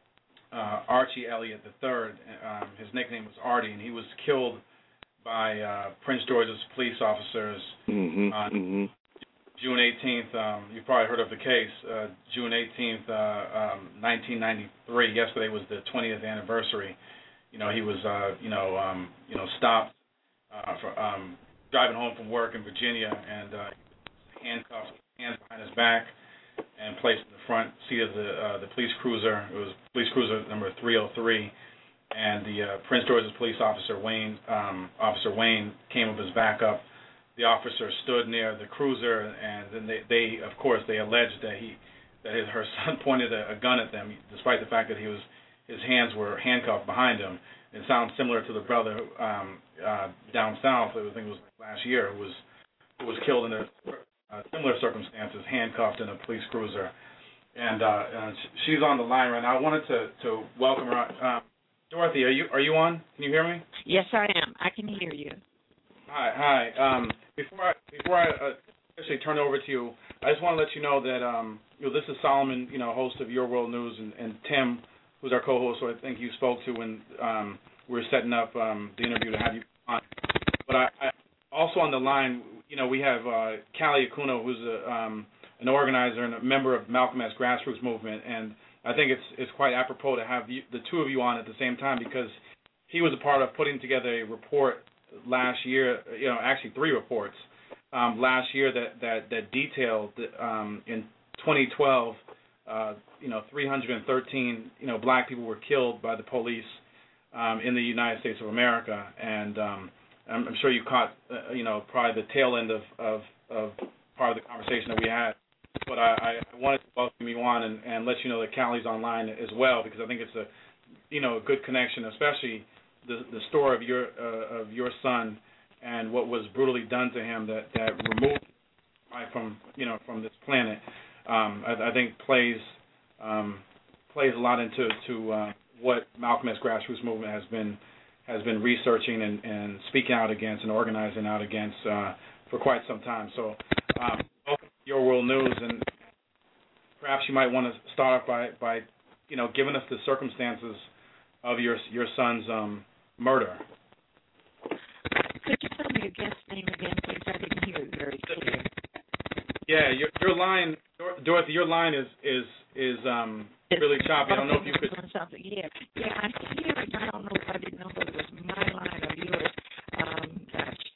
uh, Archie Elliott the third. Um, his nickname was Artie, and he was killed by uh, Prince George's police officers mm-hmm, on mm-hmm. June eighteenth. Um, you've probably heard of the case. Uh, June eighteenth, uh, um, nineteen ninety-three. Yesterday was the twentieth anniversary. You know, he was, uh, you know, um, you know, stopped uh, for um, driving home from work in Virginia, and uh, handcuffed, hands behind his back, and placed in the front seat of the uh, the police cruiser. It was police cruiser number three oh three, and the uh, Prince George's police officer Wayne um, Officer Wayne came with his backup. The officer stood near the cruiser, and then they, they of course, they alleged that he that his, her son pointed a, a gun at them, despite the fact that he was his hands were handcuffed behind him. It sounds similar to the brother um, uh, down south. I think it was last year who was who was killed in a Uh, similar circumstances, handcuffed in a police cruiser, and, uh, and she's on the line right now. I wanted to, to welcome her. Uh, Dorothy, are you are you on? Can you hear me? Yes, I am. I can hear you. Hi, hi. Um, before I before I uh, actually turn it over to you, I just want to let you know that um, you know, this is Solomon, you know, host of Your World News, and, and Tim, who's our co-host, who I think you spoke to when um, we were setting up um, the interview to have you on. But I, I also on the line. You know, we have uh, Callie Acuna, who's a, um, an organizer and a member of Malcolm X Grassroots Movement, and I think it's it's quite apropos to have the, the two of you on at the same time because he was a part of putting together a report last year, you know, actually three reports um, last year that, that, that detailed um, in twenty twelve, uh, you know, three hundred thirteen, you know, black people were killed by the police um, in the United States of America, and um, I'm, I'm sure you caught, uh, you know, probably the tail end of, of, of part of the conversation that we had. But I, I wanted to welcome you on and, and let you know that Callie's online as well because I think it's a, you know, a good connection, especially the the story of your uh, of your son and what was brutally done to him that, that removed him from, you know, from this planet. Um, I, I think plays um, plays a lot into to uh, what Malcolm X Grassroots Movement has been. has been researching and, and speaking out against and organizing out against uh, for quite some time. So um, welcome to Your World News, and perhaps you might want to start off by, by you know, giving us the circumstances of your your son's um, murder. Could you tell me your guest name again, please? I didn't hear it very clear. Yeah, your your line, Dorothy, your line is is is um, really choppy. I don't know if you could. Something. Yeah, yeah, I can hear it. I don't know if I didn't know whether it was my line or yours. Um, gosh,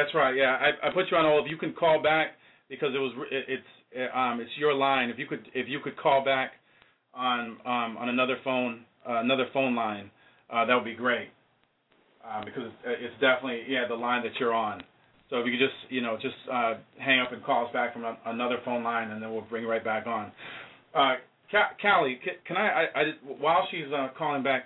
That's right. Yeah, I, I put you on hold. If you can call back because it was it, it's um it's your line. If you could if you could call back on um on another phone uh, another phone line, uh, that would be great. Uh, because it's, it's definitely yeah the line that you're on. So if you could just you know just uh, hang up and call us back from a, another phone line, and then we'll bring you right back on. Uh, Callie, can I, I, I while she's uh, calling back,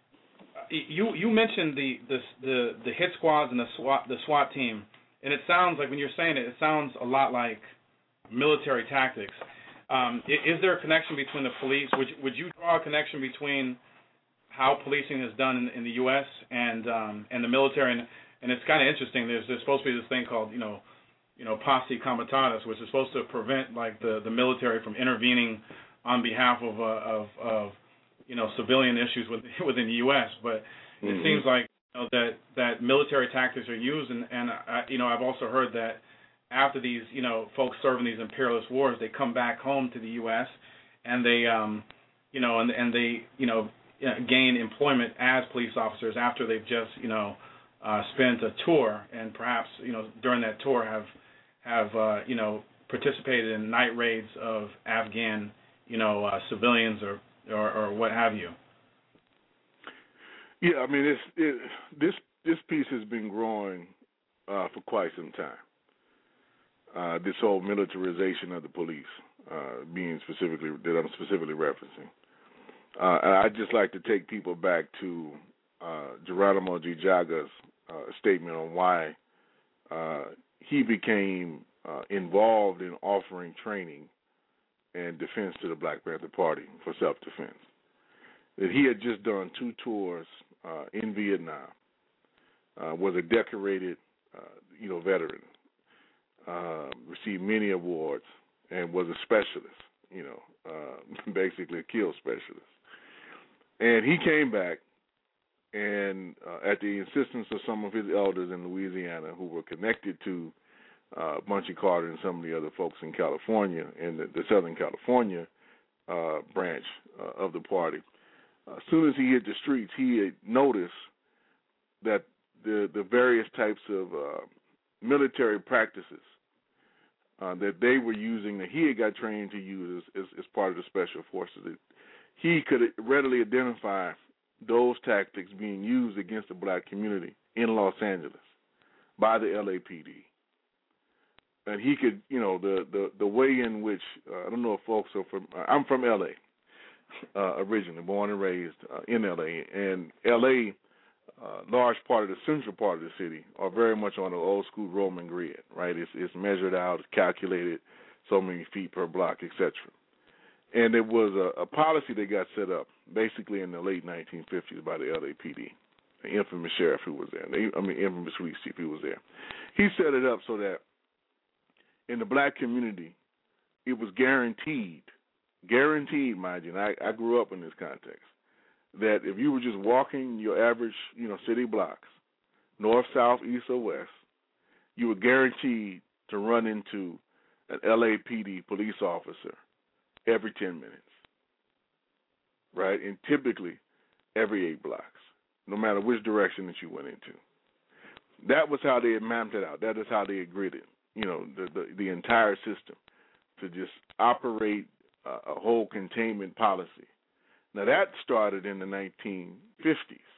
you you mentioned the the the, the hit squads and the SWAT the SWAT team, and it sounds like when you're saying it, it sounds a lot like military tactics. Um, is there a connection between the police? Would would you draw a connection between how policing is done in, in the U S and um, and the military? And, and it's kind of interesting. There's there's supposed to be this thing called you know you know posse comitatus, which is supposed to prevent like the, the military from intervening on behalf of uh, of, of you know civilian issues within, within the U S But it mm-hmm. seems like you know, that that military tactics are used, and and I, you know I've also heard that after these you know folks serving these imperialist wars, they come back home to the U S and they um you know and and they you know gain employment as police officers after they've just you know uh, spent a tour, and perhaps you know during that tour have have uh, you know participated in night raids of Afghan you know, uh, civilians or, or or what have you. Yeah, I mean, it's it, this this piece has been growing uh, for quite some time. Uh, this whole militarization of the police, uh, being specifically that I'm specifically referencing. Uh, and I'd just like to take people back to uh, Geronimo G. Jaga's uh, statement on why uh, he became uh, involved in offering training and defense to the Black Panther Party for self-defense. That he had just done two tours uh, in Vietnam, uh, was a decorated, uh, you know, veteran, uh, received many awards, and was a specialist, you know, uh, basically a kill specialist. And he came back, and uh, at the insistence of some of his elders in Louisiana who were connected to Uh, Bunchy Carter and some of the other folks in California, in the, the Southern California uh, branch uh, of the party. Uh, as soon as he hit the streets, he had noticed that the the various types of uh, military practices uh, that they were using, that he had got trained to use as, as, as part of the special forces, that he could readily identify those tactics being used against the black community in Los Angeles by the L A P D. And he could, you know, the, the, the way in which, uh, I don't know if folks are from, uh, I'm from L A, uh, originally, born and raised uh, in L A. And L A, uh, large part of the central part of the city, are very much on the old school Roman grid, right? It's, it's measured out, it's calculated, so many feet per block, et cetera. And it was a, a policy that got set up basically in the late nineteen fifties by the L A P D, the infamous sheriff who was there, the, I mean, infamous police chief who was there. He set it up so that in the black community, it was guaranteed, guaranteed, mind you, and I, I grew up in this context, that if you were just walking your average, you know, city blocks, north, south, east, or west, you were guaranteed to run into an L A P D police officer every ten minutes, right? And typically every eight blocks, no matter which direction that you went into. That was how they had mapped it out. That is how they had gridded, you know, the, the, the entire system to just operate a, a whole containment policy. Now, that started in the nineteen fifties.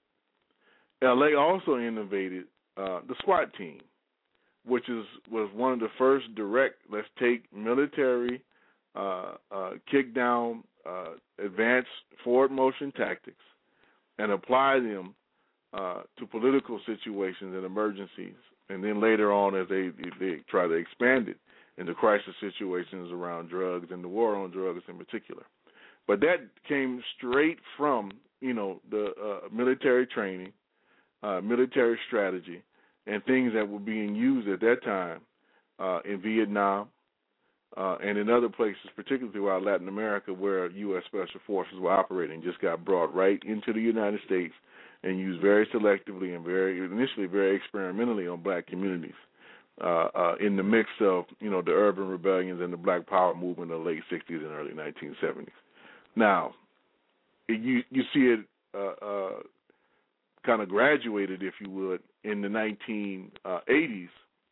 L A also innovated uh, the SWAT team, which is was one of the first direct, let's take military, uh, uh, kick down, uh, advanced forward motion tactics and apply them uh, to political situations and emergencies. And then later on, as they, they try to expand it into crisis situations around drugs and the war on drugs in particular. But that came straight from, you know, the uh, military training, uh, military strategy, and things that were being used at that time uh, in Vietnam uh, and in other places, particularly throughout Latin America, where U S Special Forces were operating, just got brought right into the United States and used very selectively and very initially very experimentally on black communities uh, uh, in the mix of, you know, the urban rebellions and the Black Power movement of the late sixties and early nineteen seventies. Now, it, you you see it uh, uh, kind of graduated, if you would, in the nineteen eighties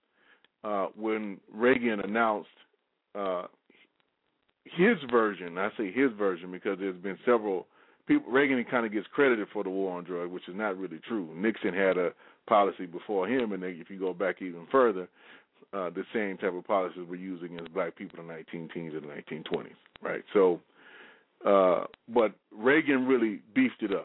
uh, when Reagan announced uh, his version. I say his version because there's been several people. Reagan kind of gets credited for the war on drugs, which is not really true. Nixon had a policy before him, and they, if you go back even further, uh, the same type of policies were used against black people in the nineteen teens and the nineteen twenties, right? So, uh, but Reagan really beefed it up.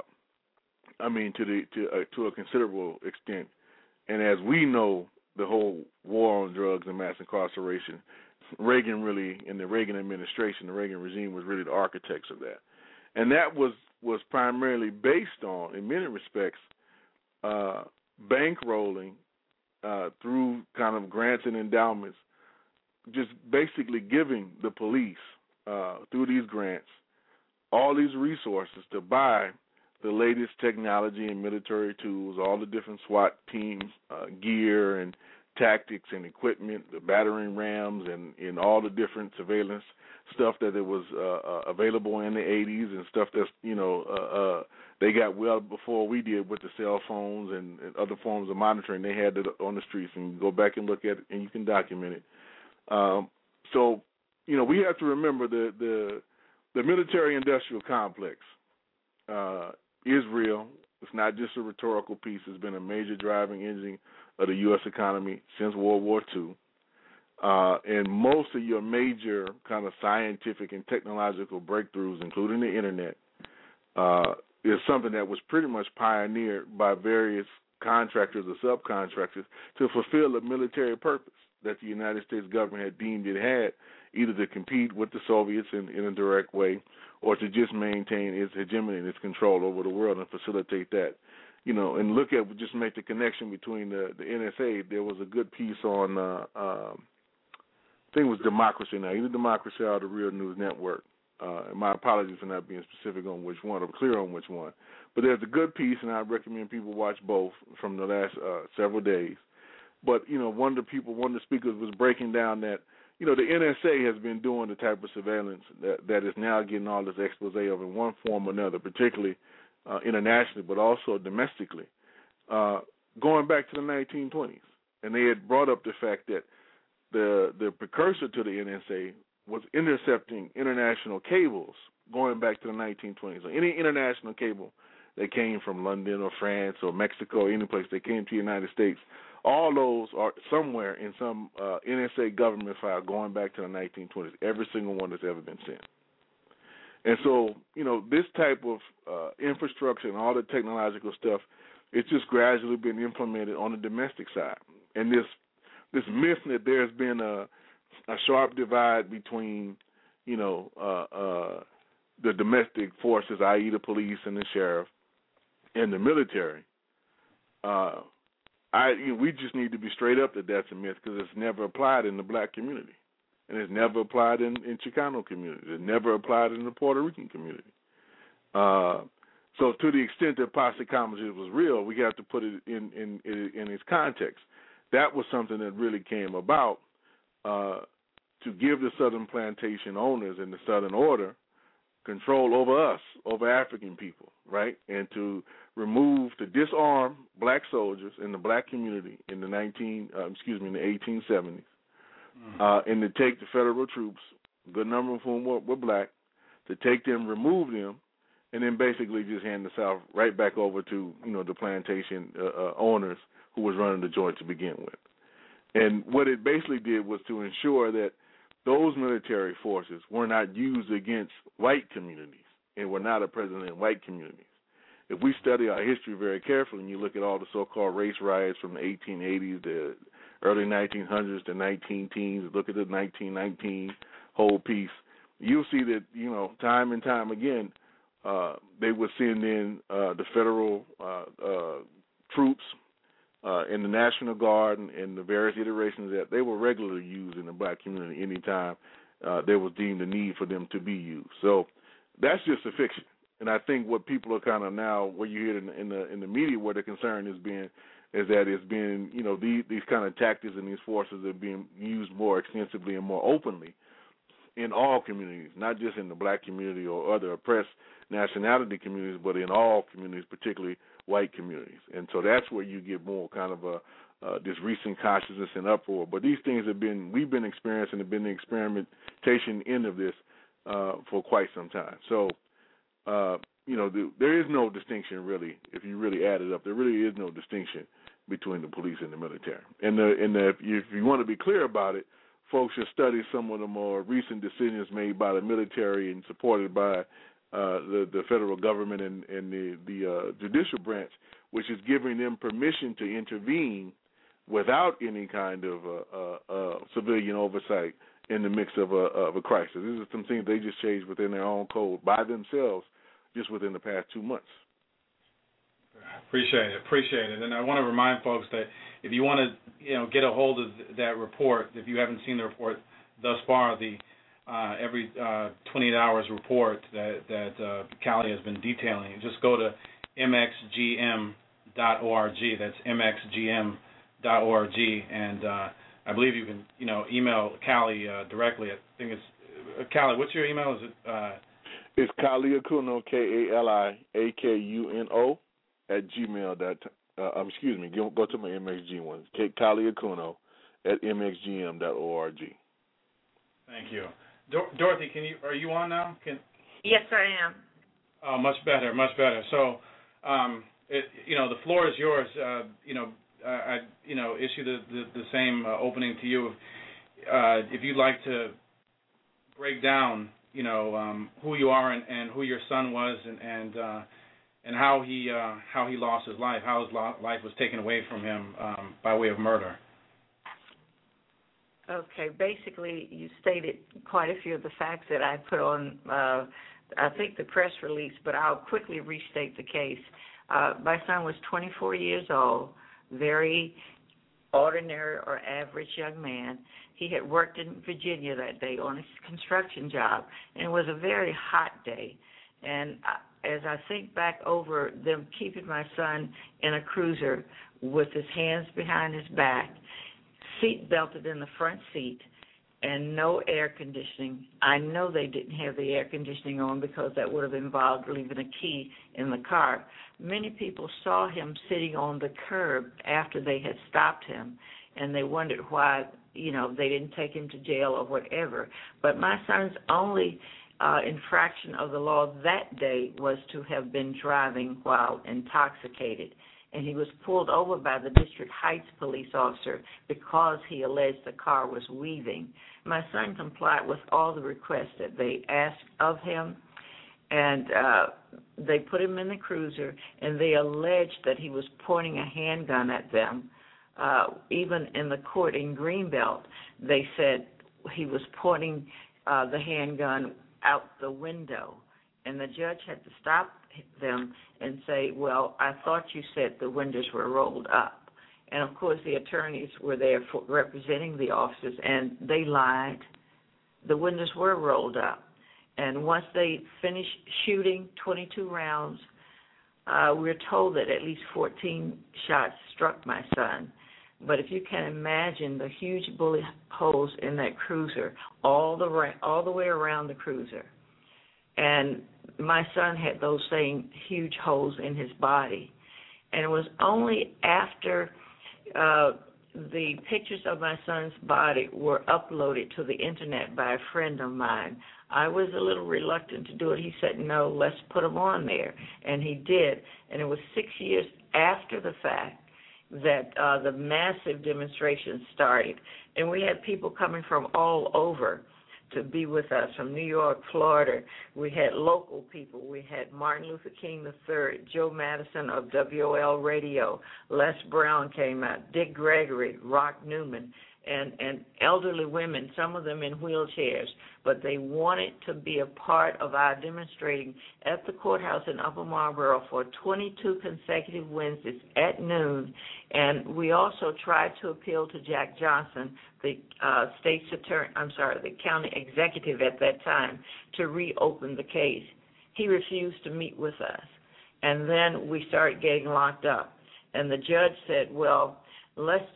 I mean, to the to uh, to a considerable extent, and as we know, the whole war on drugs and mass incarceration, Reagan really, in the Reagan administration, the Reagan regime was really the architects of that, and that was was primarily based on, in many respects, uh, bankrolling uh, through kind of grants and endowments, just basically giving the police uh, through these grants all these resources to buy the latest technology and military tools, all the different SWAT teams, uh, gear and tactics and equipment, the battering rams and, and all the different surveillance stuff that it was uh, uh, available in the eighties and stuff that's, you know, uh, uh, they got well before we did with the cell phones and, and other forms of monitoring. They had it on the streets, and you can go back and look at it and you can document it. Um, so, you know, we have to remember the, the, the military-industrial complex uh, is real. It's not just a rhetorical piece. It's been a major driving engine of the U S economy since World War Two. Uh, and most of your major kind of scientific and technological breakthroughs, including the Internet, uh, is something that was pretty much pioneered by various contractors or subcontractors to fulfill a military purpose that the United States government had deemed it had, either to compete with the Soviets in, in a direct way or to just maintain its hegemony and its control over the world and facilitate that. You know, and look at, just make the connection between the, the N S A. There was a good piece on, uh, uh, I think it was Democracy Now!, either Democracy or the Real News Network. Uh, and my apologies for not being specific on which one or clear on which one. But there's a good piece, and I recommend people watch both from the last uh, several days. But, you know, one of the people, one of the speakers was breaking down that, you know, the N S A has been doing the type of surveillance that, that is now getting all this expose of in one form or another, particularly uh, internationally, but also domestically, uh, going back to the nineteen twenties. And they had brought up the fact that the the precursor to the N S A was intercepting international cables going back to the nineteen twenties. So any international cable that came from London or France or Mexico, or any place that came to the United States, all those are somewhere in some uh, N S A government file going back to the nineteen twenties, every single one that's ever been sent. And so, you know, this type of uh, infrastructure and all the technological stuff, it's just gradually been implemented on the domestic side. And this this myth that there's been a, a sharp divide between, you know, uh, uh, the domestic forces, that is the police and the sheriff, and the military, uh, I you know, we just need to be straight up that that's a myth because it's never applied in the black community. And it's never applied in, in Chicano community. It's never applied in the Puerto Rican community. Uh, so to the extent that Posse Comedy was real, we have to put it in, in, in, in its context. That was something that really came about uh, to give the Southern plantation owners and the Southern Order control over us, over African people, right? And to remove, to disarm black soldiers in the black community in the nineteen, uh, excuse me, in the eighteen seventies. Uh, and to take the federal troops, a good number of whom were, were black, to take them, remove them, and then basically just hand the South right back over to, you know, the plantation uh, uh, owners who was running the joint to begin with. And what it basically did was to ensure that those military forces were not used against white communities and were not present in white communities. If we study our history very carefully and you look at all the so-called race riots from the eighteen eighties, the early nineteen hundreds, the nineteen teens, look at the nineteen nineteen whole piece, you'll see that, you know, time and time again, uh, they would send in uh, the federal uh, uh, troops uh, and the National Guard and, and the various iterations that they were regularly used in the black community anytime uh, there was deemed a need for them to be used. So that's just a fiction. And I think what people are kind of now, what you hear in the, in the in the media, where the concern is being, is that it's been, you know, these these kind of tactics and these forces are being used more extensively and more openly in all communities, not just in the black community or other oppressed nationality communities, but in all communities, particularly white communities. And so that's where you get more kind of a uh, this recent consciousness and uproar. But these things have been, we've been experiencing, have been the experimentation end of this uh, for quite some time. So, uh, you know, the, there is no distinction really, if you really add it up, there really is no distinction between the police and the military. And, the, and the, if, you, if you want to be clear about it, folks should study some of the more recent decisions made by the military and supported by uh, the, the federal government and, and the, the uh, judicial branch, which is giving them permission to intervene without any kind of uh, uh, uh, civilian oversight in the mix of a, of a crisis. These are some things they just changed within their own code by themselves just within the past two months. Appreciate it, appreciate it. And I want to remind folks that if you want to, you know, get a hold of that report, if you haven't seen the report thus far, the uh, every uh, twenty-eight hours report that that uh, Callie has been detailing, just go to m x g m dot org. That's m x g m dot org, and uh, I believe you can, you know, email Callie uh, directly. I think it's uh, Callie. What's your email? Is it? Uh, it's Callie Akuno, K A L I A K U N O. At gmail dot uh, um, excuse me, go, go to my M X G one. Callie Akuno at m x g m dot org. Thank you, Dor- Dorothy. Can you are you on now? Can Yes, I am. Oh, much better, much better. So, um, it, you know, the floor is yours. Uh, you know, uh, I you know issue the the, the same uh, opening to you. Uh, if you'd like to break down, you know, um, who you are and, and who your son was, and and uh, and how he uh, how he lost his life, how his lo- life was taken away from him um, by way of murder. Okay, basically you stated quite a few of the facts that I put on, uh, I think the press release, but I'll quickly restate the case. Uh, my son was twenty-four years old, very ordinary or average young man. He had worked in Virginia that day on a construction job, and it was a very hot day. And I, as I think back over them keeping my son in a cruiser with his hands behind his back, seat belted in the front seat, and no air conditioning. I know they didn't have the air conditioning on because that would have involved leaving a key in the car. Many people saw him sitting on the curb after they had stopped him, and they wondered why, you know, they didn't take him to jail or whatever. But my son's only Uh, infraction of the law that day was to have been driving while intoxicated, and he was pulled over by the District Heights police officer because he alleged the car was weaving. My son complied with all the requests that they asked of him, and uh, they put him in the cruiser, and they alleged that he was pointing a handgun at them. Uh, even in the court in Greenbelt, they said he was pointing uh, the handgun out the window, and the judge had to stop them and say, well, I thought you said the windows were rolled up. And, of course, the attorneys were there for representing the officers, and they lied. The windows were rolled up. And once they finished shooting twenty-two rounds, uh, we were told that at least fourteen shots struck my son. But if you can imagine the huge bullet holes in that cruiser, all the ra- all the way around the cruiser, and my son had those same huge holes in his body. And it was only after uh, the pictures of my son's body were uploaded to the Internet by a friend of mine. I was a little reluctant to do it. He said, no, let's put them on there. And he did. And it was six years after the fact that uh, the massive demonstrations started. And we had people coming from all over to be with us, from New York, Florida. We had local people. We had Martin Luther King the third, Joe Madison of W O L Radio, Les Brown came out, Dick Gregory, Rock Newman, and, and elderly women, some of them in wheelchairs, but they wanted to be a part of our demonstrating at the courthouse in Upper Marlboro for twenty-two consecutive Wednesdays at noon. And we also tried to appeal to Jack Johnson, the uh, state's attorney, I'm sorry, the county executive at that time, to reopen the case. He refused to meet with us. And then we started getting locked up. And the judge said, well, let's just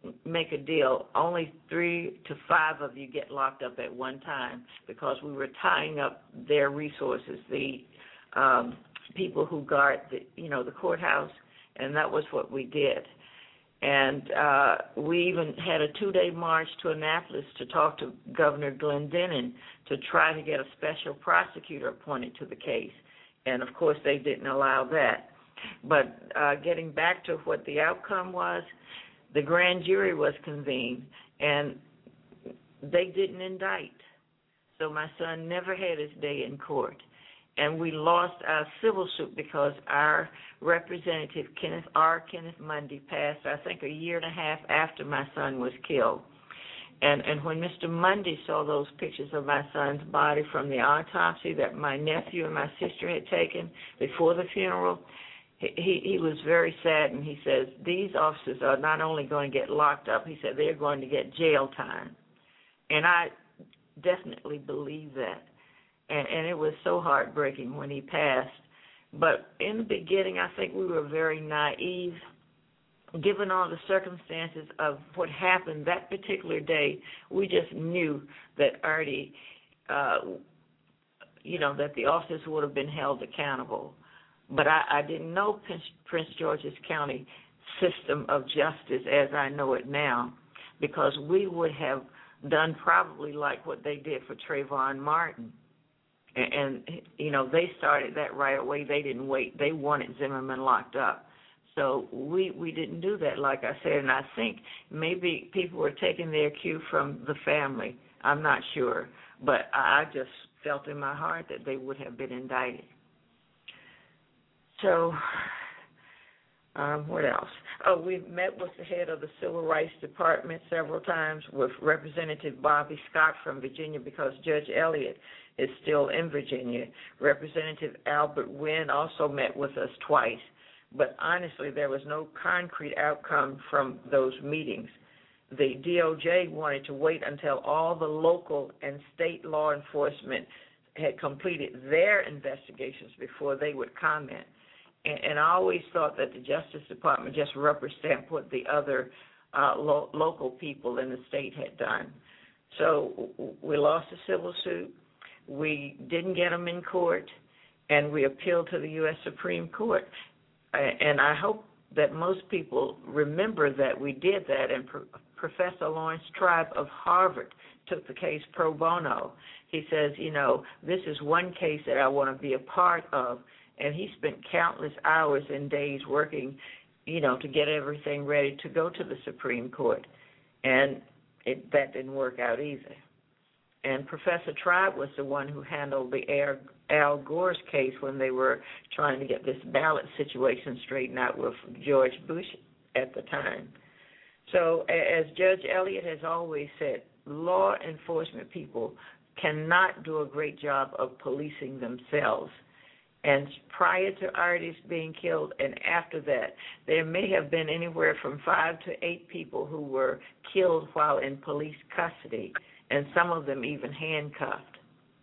make a deal. Only three to five of you get locked up at one time because we were tying up their resources, the um, people who guard the, you know, the courthouse, and that was what we did. And uh, we even had a two-day march to Annapolis to talk to Governor Glendening to try to get a special prosecutor appointed to the case. And, of course, they didn't allow that. But uh, getting back to what the outcome was, the grand jury was convened, and they didn't indict. So my son never had his day in court. And we lost our civil suit because our representative, Kenneth R. Kenneth Mundy, passed, I think, a year and a half after my son was killed. And and when Mister Mundy saw those pictures of my son's body from the autopsy that my nephew and my sister had taken before the funeral, he, he was very sad, and he says, these officers are not only going to get locked up, he said, they're going to get jail time. And I definitely believe that. And, and it was so heartbreaking when he passed. But in the beginning, I think we were very naive. Given all the circumstances of what happened that particular day, we just knew that Artie, uh, you know, that the officers would have been held accountable. But I, I didn't know Prince, Prince George's County system of justice as I know it now, because we would have done probably like what they did for Trayvon Martin. And, and, you know, they started that right away. They didn't wait. They wanted Zimmerman locked up. So we, we didn't do that, like I said. And I think maybe people were taking their cue from the family. I'm not sure. But I just felt in my heart that they would have been indicted. So, um, what else? Oh, we've met with the head of the Civil Rights Department several times, with Representative Bobby Scott from Virginia, because Judge Elliott is still in Virginia. Representative Albert Wynn also met with us twice. But honestly, there was no concrete outcome from those meetings. The D O J wanted to wait until all the local and state law enforcement had completed their investigations before they would comment. And, and I always thought that the Justice Department just rubber stamped what the other uh, lo- local people in the state had done. So we lost a civil suit. We didn't get them in court, and we appealed to the U S Supreme Court. And I hope that most people remember that we did that, and Pro- Professor Lawrence Tribe of Harvard took the case pro bono. He says, you know, this is one case that I want to be a part of, and he spent countless hours and days working, you know, to get everything ready to go to the Supreme Court, and it, that didn't work out either. And Professor Tribe was the one who handled the Al, Al Gore's case when they were trying to get this ballot situation straightened out with George Bush at the time. So as Judge Elliott has always said, law enforcement people cannot do a great job of policing themselves. And prior to Artie's being killed and after that, there may have been anywhere from five to eight people who were killed while in police custody, and some of them even handcuffed.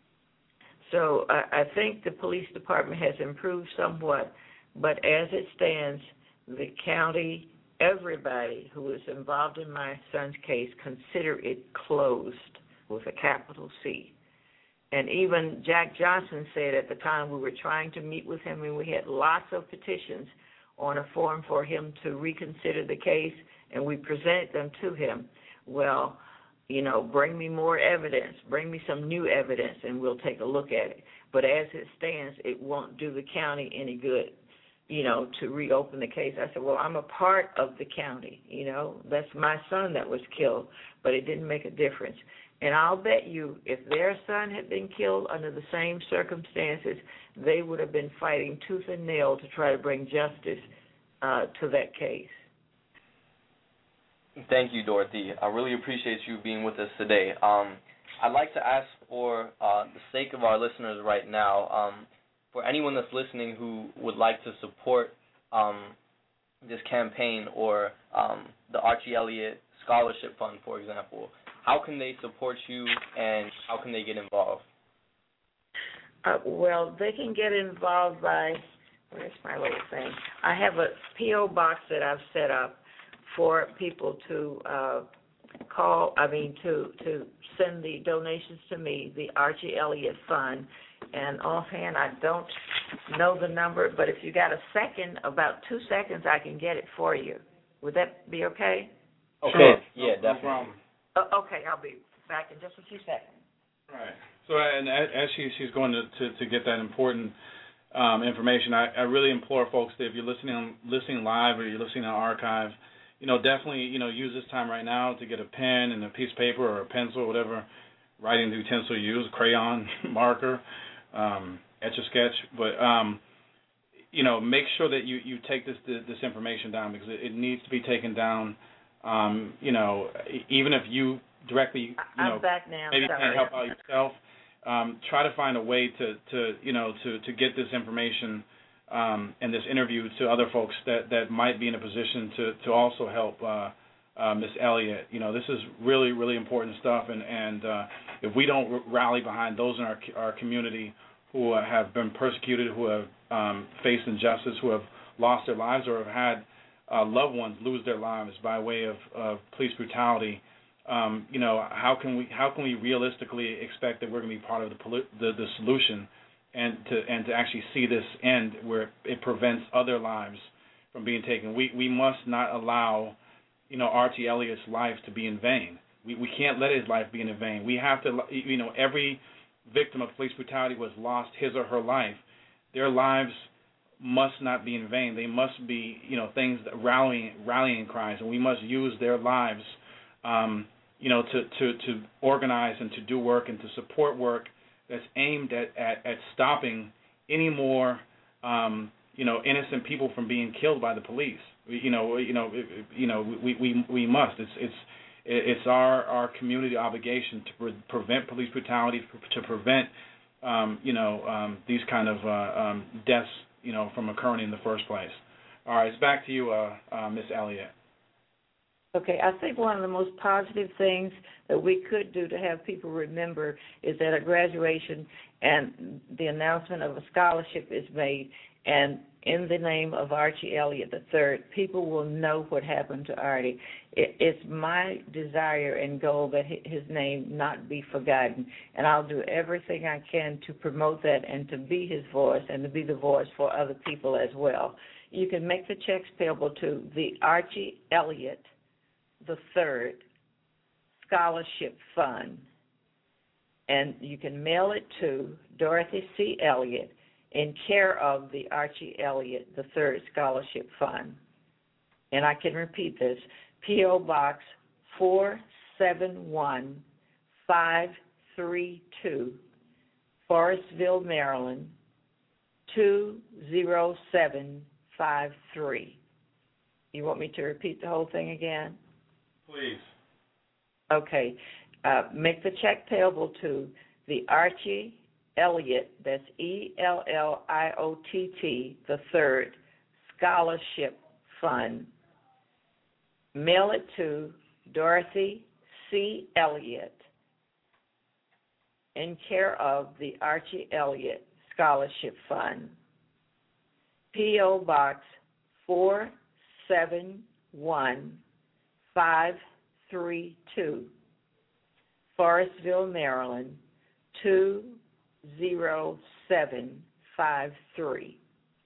So uh, I think the police department has improved somewhat, but as it stands, the county, everybody who is involved in my son's case, consider it closed with a capital C. And even Jack Johnson said at the time we were trying to meet with him, and we had lots of petitions on a form for him to reconsider the case, and we presented them to him. Well, you know, bring me more evidence, bring me some new evidence, and we'll take a look at it. But as it stands, it won't do the county any good, you know, to reopen the case. I said, well, I'm a part of the county, you know. That's my son that was killed, but it didn't make a difference. And I'll bet you if their son had been killed under the same circumstances, they would have been fighting tooth and nail to try to bring justice uh, to that case. Thank you, Dorothy. I really appreciate you being with us today. Um, I'd like to ask, for uh, the sake of our listeners right now, um, for anyone that's listening who would like to support um, this campaign or um, the Archie Elliott Scholarship Fund, for example, how can they support you and how can they get involved? Uh, well, they can get involved by, where's my little thing? I have a P O box that I've set up for people to uh, call, I mean, to, to send the donations to me, the Archie Elliott Fund. And offhand, I don't know the number, but if you got a second, about two seconds, I can get it for you. Would that be okay? Okay. Sure. Yeah, no, definitely. No problem. Uh, okay, I'll be back in just a few seconds. Right. So, and as she, she's going to, to, to get that important um, information, I, I really implore folks that if you're listening listening live or you're listening on archive, you know, definitely, you know, use this time right now to get a pen and a piece of paper or a pencil, whatever writing utensil you use, crayon, marker, um, etch a sketch. But, um, you know, make sure that you, you take this this information down because it, it needs to be taken down. Um, you know, even if you directly, you I'm know, back now. maybe Sorry. can't help out yourself, um, try to find a way to, to you know, to, to get this information um, and this interview to other folks that, that might be in a position to, to also help uh, uh, Miss Elliott. You know, this is really, really important stuff, and, and uh, if we don't r- rally behind those in our our community who uh, have been persecuted, who have um, faced injustice, who have lost their lives or have had uh, loved ones lose their lives by way of, of police brutality, um, you know, how can we how can we realistically expect that we're going to be part of the, poli- the the solution, and to and to actually see this end where it prevents other lives from being taken? We we must not allow, you know, Archie Elliott's life to be in vain. We we can't let his life be in vain. We have to, you know, every victim of police brutality who has lost his or her life, their lives must not be in vain. They must be, you know, things that rallying rallying cries, and we must use their lives, um, you know, to, to, to organize and to do work and to support work that's aimed at, at, at stopping any more, um, you know, innocent people from being killed by the police. We, you know, you know, you know, we, we, we must. It's it's it's our, our community obligation to pre- prevent police brutality, to prevent, um, you know, um, these kind of uh, um, deaths, you know, from occurring in the first place. All right, it's back to you, uh, uh, Miss Elliott. Okay, I think one of the most positive things that we could do to have people remember is that a graduation and the announcement of a scholarship is made, and in the name of Archie Elliott the third, people will know what happened to Artie. It, it's my desire and goal that his name not be forgotten, and I'll do everything I can to promote that and to be his voice and to be the voice for other people as well. You can make the checks payable to the Archie Elliott the third Scholarship Fund, and you can mail it to Dorothy C. Elliott in care of the Archie Elliott the third Scholarship Fund. And I can repeat this, P O. Box four seven one five three two, Forestville, Maryland, two zero seven five three. You want me to repeat the whole thing again? Please. Okay. Uh, make the check payable to the Archie Elliott, that's E L L I O T T, the third Scholarship Fund. Mail it to Dorothy C. Elliott in care of the Archie Elliott Scholarship Fund. P O. Box four seven one five three two, Forestville, Maryland, two zero seven five three.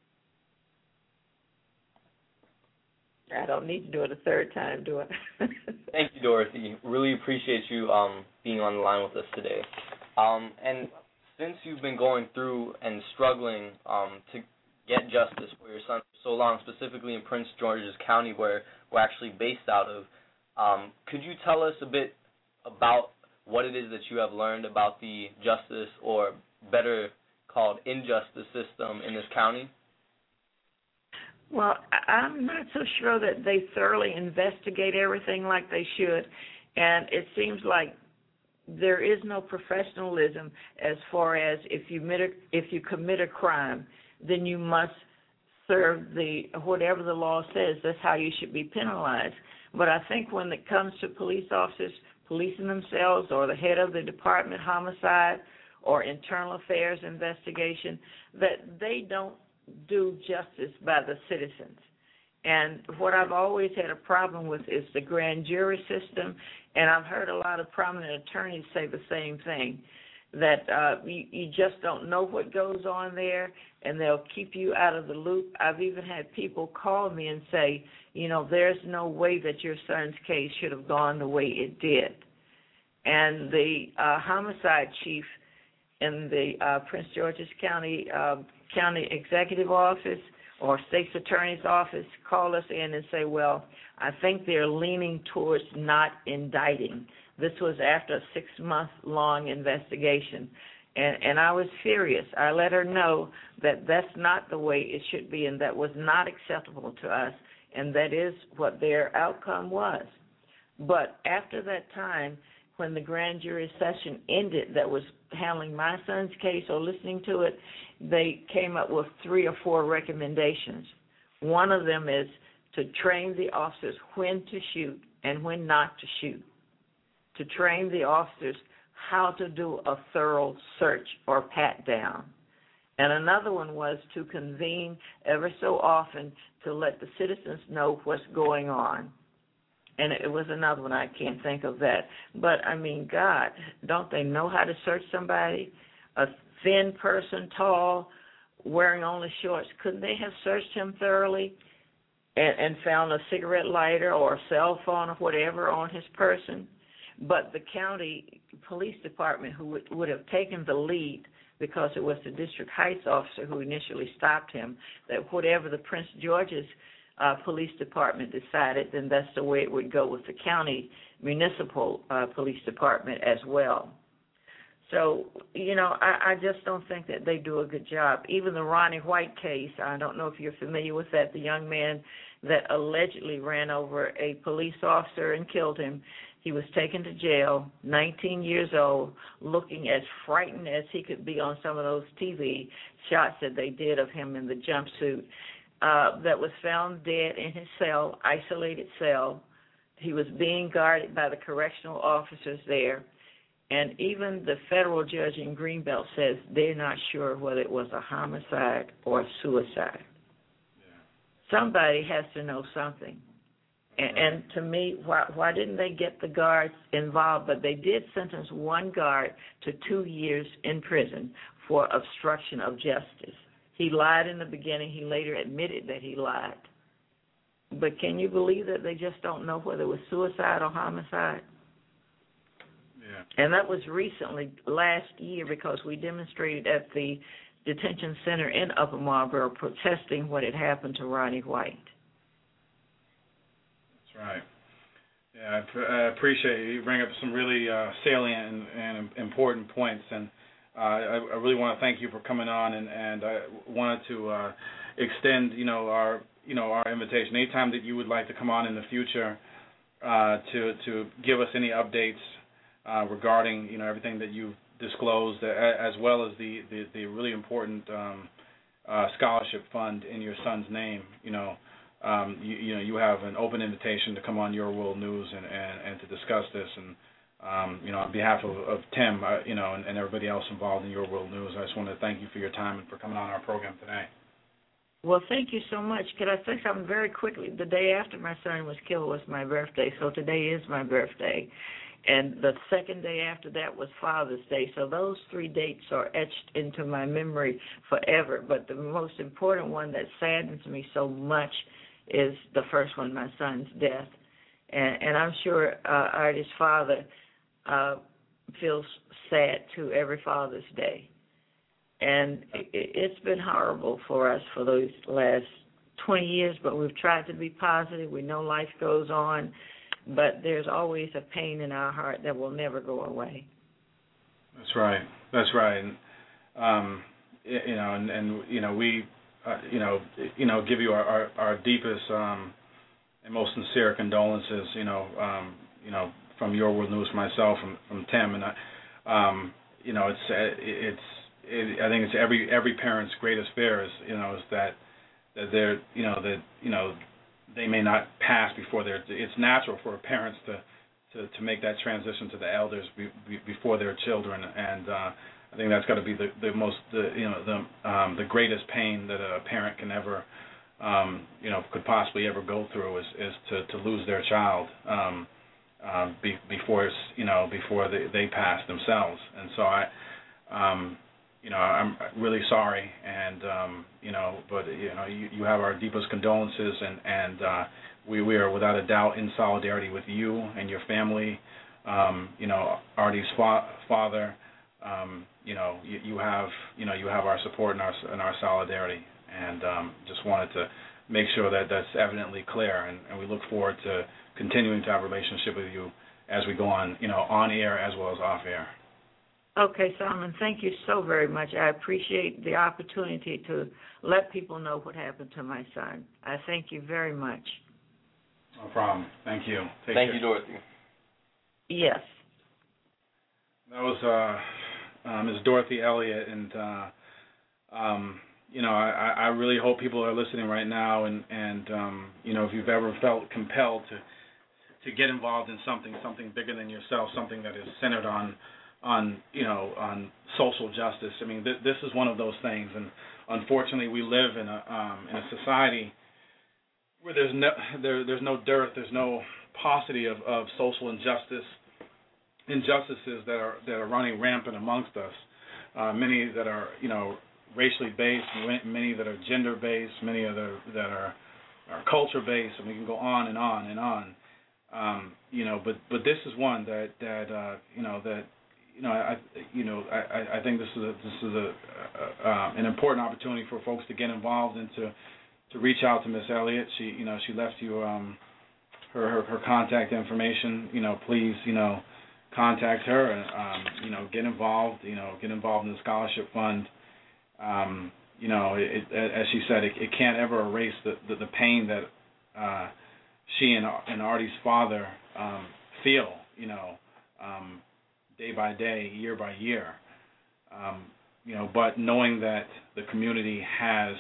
I don't need to do it a third time, do I? Thank you, Dorothy. Really appreciate you um, being on the line with us today. Um, and since you've been going through and struggling um, to get justice for your son for so long, specifically in Prince George's County, where we're actually based out of, Um, could you tell us a bit about what it is that you have learned about the justice, or better called injustice system in this county? Well, I'm not so sure that they thoroughly investigate everything like they should, and it seems like there is no professionalism as far as if you commit a, if you commit a crime, then you must serve the whatever the law says. That's how you should be penalized. But I think when it comes to police officers policing themselves, or the head of the department, homicide, or internal affairs investigation, that they don't do justice by the citizens. And what I've always had a problem with is the grand jury system, and I've heard a lot of prominent attorneys say the same thing, that uh, you, you just don't know what goes on there, and they'll keep you out of the loop. I've even had people call me and say, you know, there's no way that your son's case should have gone the way it did. And the uh, homicide chief in the uh, Prince George's County uh, County Executive Office or State's Attorney's Office call us in and say, well, I think they're leaning towards not indicting. This was after a six-month-long investigation. And, and I was furious. I let her know that that's not the way it should be, and that was not acceptable to us, and that is what their outcome was. But after that time, when the grand jury session ended that was handling my son's case or listening to it, they came up with three or four recommendations. One of them is to train the officers when to shoot and when not to shoot, to train the officers how to do a thorough search or pat down. And another one was to convene ever so often to let the citizens know what's going on. And it was another one, I can't think of that. But, I mean, God, don't they know how to search somebody? A thin person, tall, wearing only shorts. Couldn't they have searched him thoroughly and, and found a cigarette lighter or a cell phone or whatever on his person? But the county police department, who would, would have taken the lead, because it was the District Heights officer who initially stopped him, that whatever the Prince George's Uh, police department decided, then that's the way it would go with the county municipal uh, police department as well. So, you know, I, I just don't think that they do a good job. Even the Ronnie White case, I don't know if you're familiar with that, the young man that allegedly ran over a police officer and killed him. He was taken to jail, nineteen years old, looking as frightened as he could be on some of those T V shots that they did of him in the jumpsuit. Uh, that was found dead in his cell, isolated cell. He was being guarded by the correctional officers there. And even the federal judge in Greenbelt says they're not sure whether it was a homicide or a suicide. Yeah. Somebody has to know something. And, right. and to me, why, why didn't they get the guards involved? But they did sentence one guard to two years in prison for obstruction of justice. He lied in the beginning. He later admitted that he lied. But can you believe that they just don't know whether it was suicide or homicide? Yeah. And that was recently, last year, because we demonstrated at the detention center in Upper Marlboro protesting what had happened to Ronnie White. That's right. Yeah, I appreciate you. You bring up some really uh, salient and, and important points, and Uh, I, I really want to thank you for coming on, and, and I wanted to uh, extend, you know, our, you know, our invitation. Anytime that you would like to come on in the future uh, to to give us any updates uh, regarding, you know, everything that you've disclosed, as well as the the, the really important um, uh, scholarship fund in your son's name. You know, um, you, you know, you have an open invitation to come on Your World News and, and, and to discuss this. And Um, you know, on behalf of, of Tim, uh, you know, and, and everybody else involved in Your World News, I just want to thank you for your time and for coming on our program today. Well, thank you so much. Could I say something very quickly? The day after my son was killed was my birthday, so today is my birthday. And the second day after that was Father's Day, so those three dates are etched into my memory forever. But the most important one that saddens me so much is the first one, my son's death. And, and I'm sure uh, Artie's father Uh, feels sad too every Father's Day. And it, it's been horrible for us for those last twenty years, but we've tried to be positive. We know life goes on, but there's always a pain in our heart that will never go away. That's right. That's right. And, um, you know, and, and you know, we, uh, you know, you know, give you our, our, our deepest um, and most sincere condolences, you know, um, you know, from Your World News, myself, from, from Tim, and I, um, you know, it's it's it, I think it's every every parent's greatest fear is you know is that that they're you know that you know they may not pass before they're. It's natural for parents to to, to make that transition to the elders be, be, before their children, and uh, I think that's got to be the, the most the you know the um, the greatest pain that a parent can ever um, you know, could possibly ever go through is, is to, to lose their child um, um, be, before it's, you know before they, they pass themselves. And so I, um, you know, I'm really sorry, and um, you know, but you know, you, you have our deepest condolences, and and uh, we we are without a doubt in solidarity with you and your family. Um, you know, Artie's fa- father. Um, you know, you, you have you know you have our support and our and our solidarity, and um, just wanted to make sure that that's evidently clear, and, and we look forward to continuing to have a relationship with you as we go on, you know, on air as well as off air. Okay, Solomon, thank you so very much. I appreciate the opportunity to let people know what happened to my son. I thank you very much. No problem. Thank you. Take thank care. you, Dorothy. Yes. That was uh, uh, Miz Dorothy Elliott, and uh, um, you know, I, I really hope people are listening right now, and and um, you know, if you've ever felt compelled to to get involved in something, something bigger than yourself, something that is centered on on you know on social justice. I mean, th- this is one of those things, and unfortunately, we live in a um, in a society where there's no there there's no dearth, there's no paucity of, of social injustice, injustices that are that are running rampant amongst us. Uh, many that are you know racially based, many that are gender based, many other that are are culture based, and we can go on and on and on. Um, you know, but but this is one that that uh, you know that. You know, I you know I, I think this is a, this is a, a uh, an important opportunity for folks to get involved and to, to reach out to Miss Elliott. She you know she left you um, her, her her contact information. You know, please you know contact her and um, you know get involved. You know, get involved in the scholarship fund. Um, you know, it, it, as she said, it, it can't ever erase the, the, the pain that uh, she and and Artie's father um, feel. You know. Um, day by day, year by year, um, you know, but knowing that the community has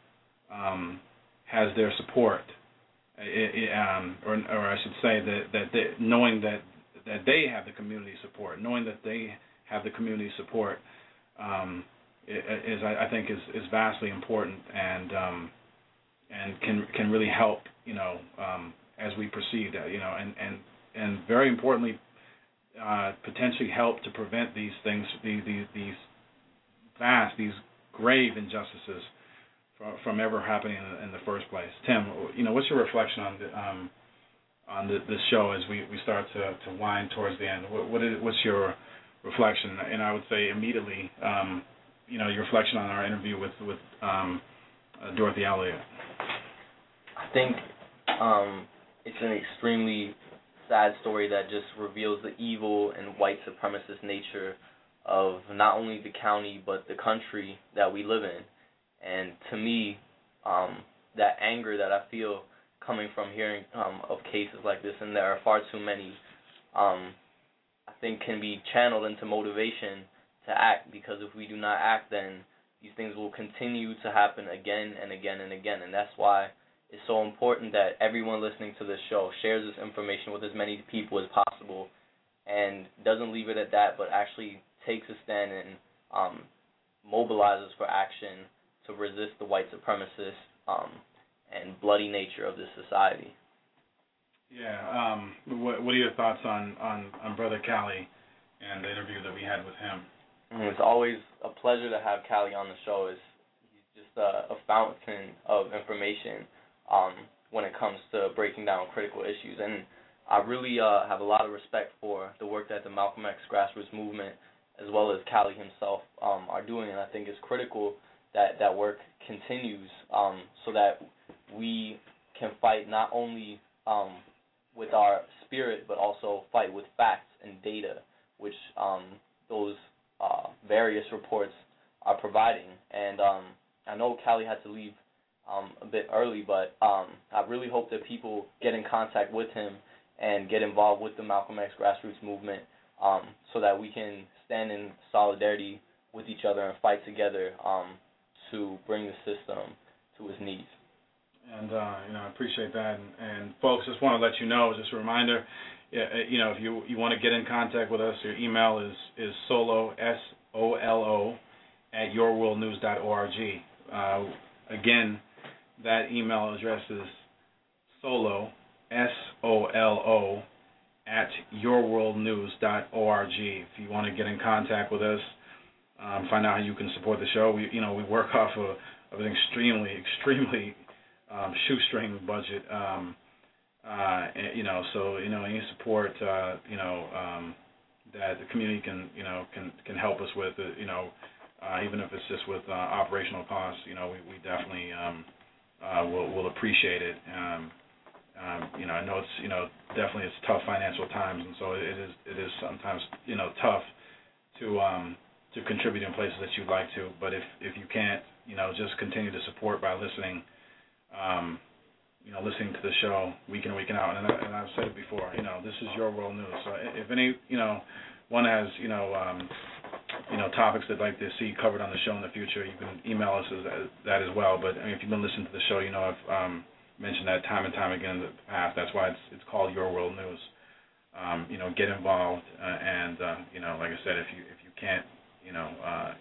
um, has their support, it, it, um, or, or I should say that that they, knowing that that they have the community support, knowing that they have the community support, um, is I think is, is vastly important, and um, and can can really help, you know, um, as we proceed, you know, and and and very importantly. Uh, potentially help to prevent these things, these, these, these vast, these grave injustices from, from ever happening in the, in the first place. Tim, you know, what's your reflection on the, um, on the, this show as we, we start to, to wind towards the end? What, what is, what's your reflection? And I would say immediately, um, you know, your reflection on our interview with with um, uh, Dorothy Elliott. I think um, it's an extremely sad story that just reveals the evil and white supremacist nature of not only the county but the country that we live in. And to me, um, that anger that I feel coming from hearing um, of cases like this, and there are far too many, um, I think can be channeled into motivation to act, because if we do not act, then these things will continue to happen again and again and again. And that's why it's so important that everyone listening to this show shares this information with as many people as possible, and doesn't leave it at that, but actually takes a stand and um, mobilizes for action to resist the white supremacist um, and bloody nature of this society. Yeah. Um, what, what are your thoughts on, on, on Brother Cali and the interview that we had with him? It's always a pleasure to have Cali on the show. It's, he's just a, a fountain of information Um, when it comes to breaking down critical issues. And I really uh, have a lot of respect for the work that the Malcolm X grassroots movement, as well as Cali himself, um, are doing, and I think it's critical that that work continues um, so that we can fight not only um, with our spirit, but also fight with facts and data, which um, those uh, various reports are providing. And um, I know Cali had to leave Um, a bit early, but um, I really hope that people get in contact with him and get involved with the Malcolm X grassroots movement um, so that we can stand in solidarity with each other and fight together um, to bring the system to its knees. And, uh, you know, I appreciate that. And, and, folks, just want to let you know, just a reminder, you know, if you, you want to get in contact with us, your email is, is solo, S O L O, at your world news dot org. Uh, again, that email address is solo, S O L O, at your world news dot org. If you want to get in contact with us, um, find out how you can support the show. We, you know, we work off of, of an extremely, extremely um, shoestring budget. Um, uh, and, you know, so you know, any support, uh, you know, um, that the community can, you know, can can help us with, uh, you know, uh, even if it's just with uh, operational costs, you know, we, we definitely um, uh, will will appreciate it. Um, Um, you know, I know it's, you know, definitely it's tough financial times, and so it is it is sometimes, you know, tough to um, to contribute in places that you'd like to. But if, if you can't, you know, just continue to support by listening, um, you know, listening to the show week in week in out. And, I, and I've said it before, you know, this is Your World News. So if any, you know, one has, you know, um, you know, topics they'd like to see covered on the show in the future, you can email us as, as that as well. But I mean, if you've been listening to the show, you know, I've um, mentioned that time and time again in the past. That's why it's it's called Your World News. Um, you know, get involved, uh, and uh, you know, like I said, if you if you can't, you know, uh,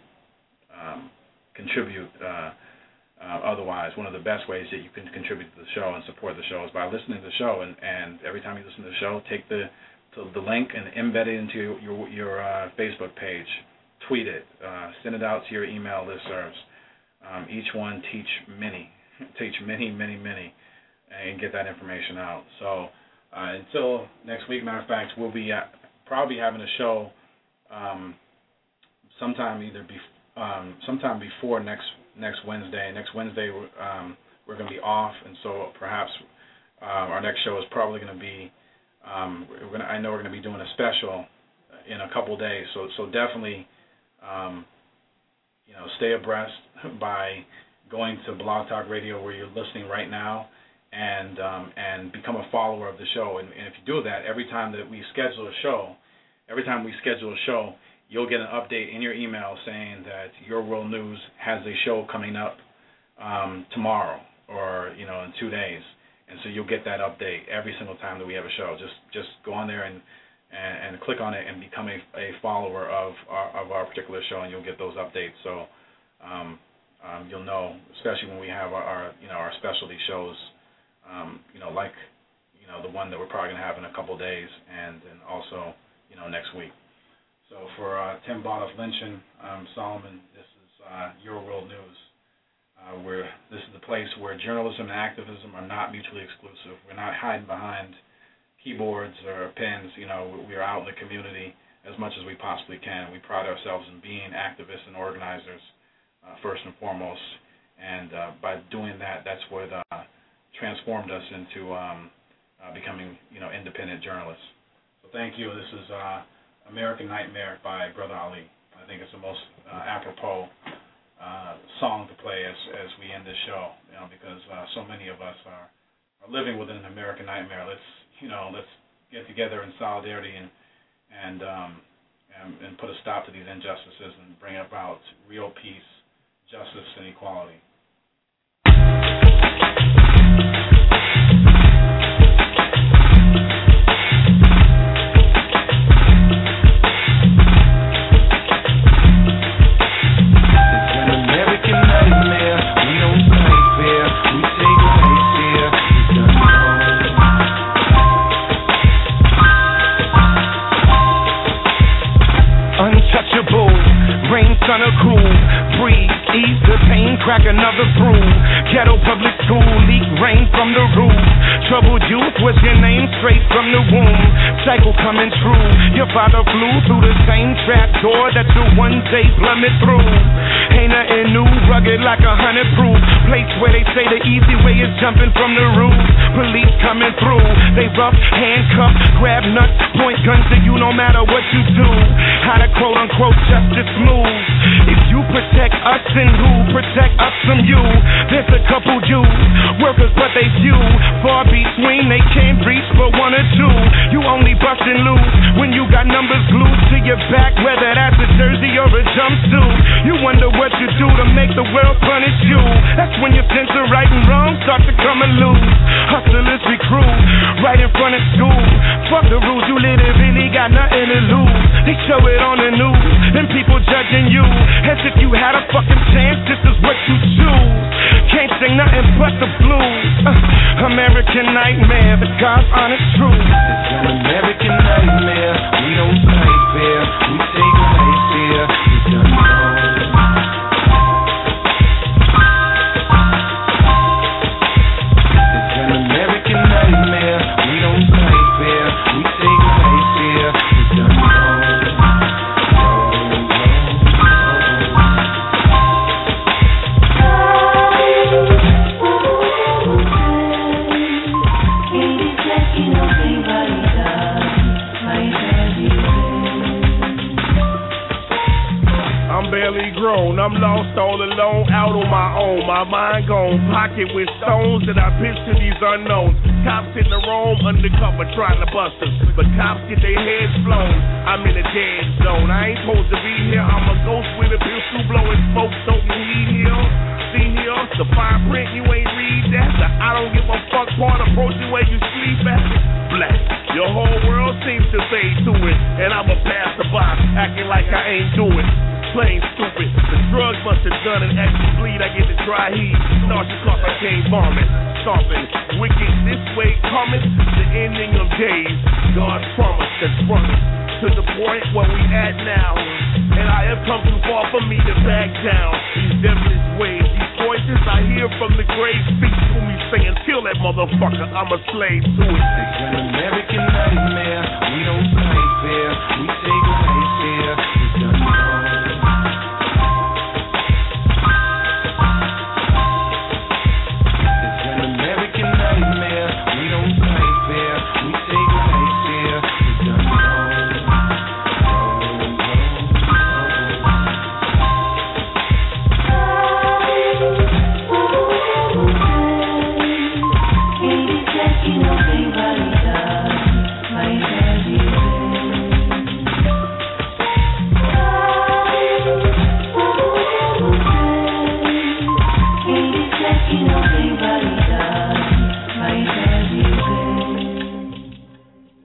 um, contribute uh, uh, otherwise, one of the best ways that you can contribute to the show and support the show is by listening to the show. And, and every time you listen to the show, take the to the link and embed it into your your uh, Facebook page, tweet it, uh, send it out to your email listservs. Um, each one teach many, teach many, many, many. And get that information out. So uh, until next week, matter of fact, we'll be at, probably having a show um, sometime either bef- um, sometime before next next Wednesday. Next Wednesday um, we're going to be off, and so perhaps uh, our next show is probably going to be. Um, we're gonna, I know we're going to be doing a special in a couple days. So so definitely, um, you know, stay abreast by going to Blog Talk Radio where you're listening right now. And um, and become a follower of the show. And, and if you do that, every time that we schedule a show, every time we schedule a show, you'll get an update in your email saying that Your World News has a show coming up um, tomorrow or, you know, in two days. And so you'll get that update every single time that we have a show. Just just go on there and, and, and click on it and become a, a follower of our, of our particular show, and you'll get those updates. So um, um, you'll know, especially when we have our, our you know our specialty shows. Um, you know, like, you know, the one that we're probably going to have in a couple days, and, and also, you know, next week. So for uh, Tim Bott of Lynchon, um, Solomon, this is uh, Your World News, uh, where this is the place where journalism and activism are not mutually exclusive. We're not hiding behind keyboards or pens. You know, we are out in the community as much as we possibly can. We pride ourselves in being activists and organizers, uh, first and foremost. And uh, by doing that, that's what uh, transformed us into um, uh, becoming, you know, independent journalists. So thank you. This is uh, American Nightmare by Brother Ali. I think it's the most uh, apropos uh, song to play as as we end this show, you know, because uh, so many of us are, are living within an American nightmare. Let's, you know, let's get together in solidarity and and um, and, and put a stop to these injustices and bring about real peace, justice, and equality. Crack another brew. Ghetto public school, leak rain from the roof. Troubled youth was your name straight from the womb. Cycle coming true. Your father flew through the same trap door that you one day plummet through. Ain't nothing new, rugged like a hundred proof. Place where they say the easy way is jumping from the roof. Police coming through. They rough, handcuff, grab nuts, point guns to you no matter what you do. How to quote unquote justice move. If you protect us, then who protect us from you? There's a couple Jews, workers but they few. Far between, they can't reach but one or two. You only bustin' loose when you got numbers glued to your back, whether that's a jersey or a jumpsuit. You wonder what you do to make the world punish you. That's when your sense of right and wrong start to come loose. Hustlers recruit right in front of school. Fuck the rules, you literally got nothing to lose. They show it on the news, and people judging you as if you had a fucking chance. This is what you choose. Can't sing ain't nothing but the blues. Uh, American nightmare, the God's honest truth. It's an American nightmare. We don't play fair. We take life here. We done wrong. It's an American nightmare. We don't play fair. We take life here. We done wrong. Grown. I'm lost all alone, out on my own. My mind gone, pocket with stones that I pitch to these unknowns. Cops in the roam, undercover trying to bust us, but cops get their heads blown. I'm in a dead zone. I ain't supposed to be here. I'm a ghost with a pistol blowing smoke, don't need here. See here, the fine print, you ain't read that. The I don't give a fuck part approaching where you sleep at. Black, your whole world seems to fade to it, and I'm a passerby, acting like I ain't do it. Plain stupid. The drugs must have done an extra bleed. I get the dry heat. Nauseous cough, I can't vomit. Stomping. Wicked this way coming. The ending of days. God's promise that's running to the point where we at now. And I have come too far for me to back down. These devilish ways, these voices I hear from the grave speak to me saying, kill that motherfucker, I'm a slave to it. It's an American nightmare. We don't play fair. We take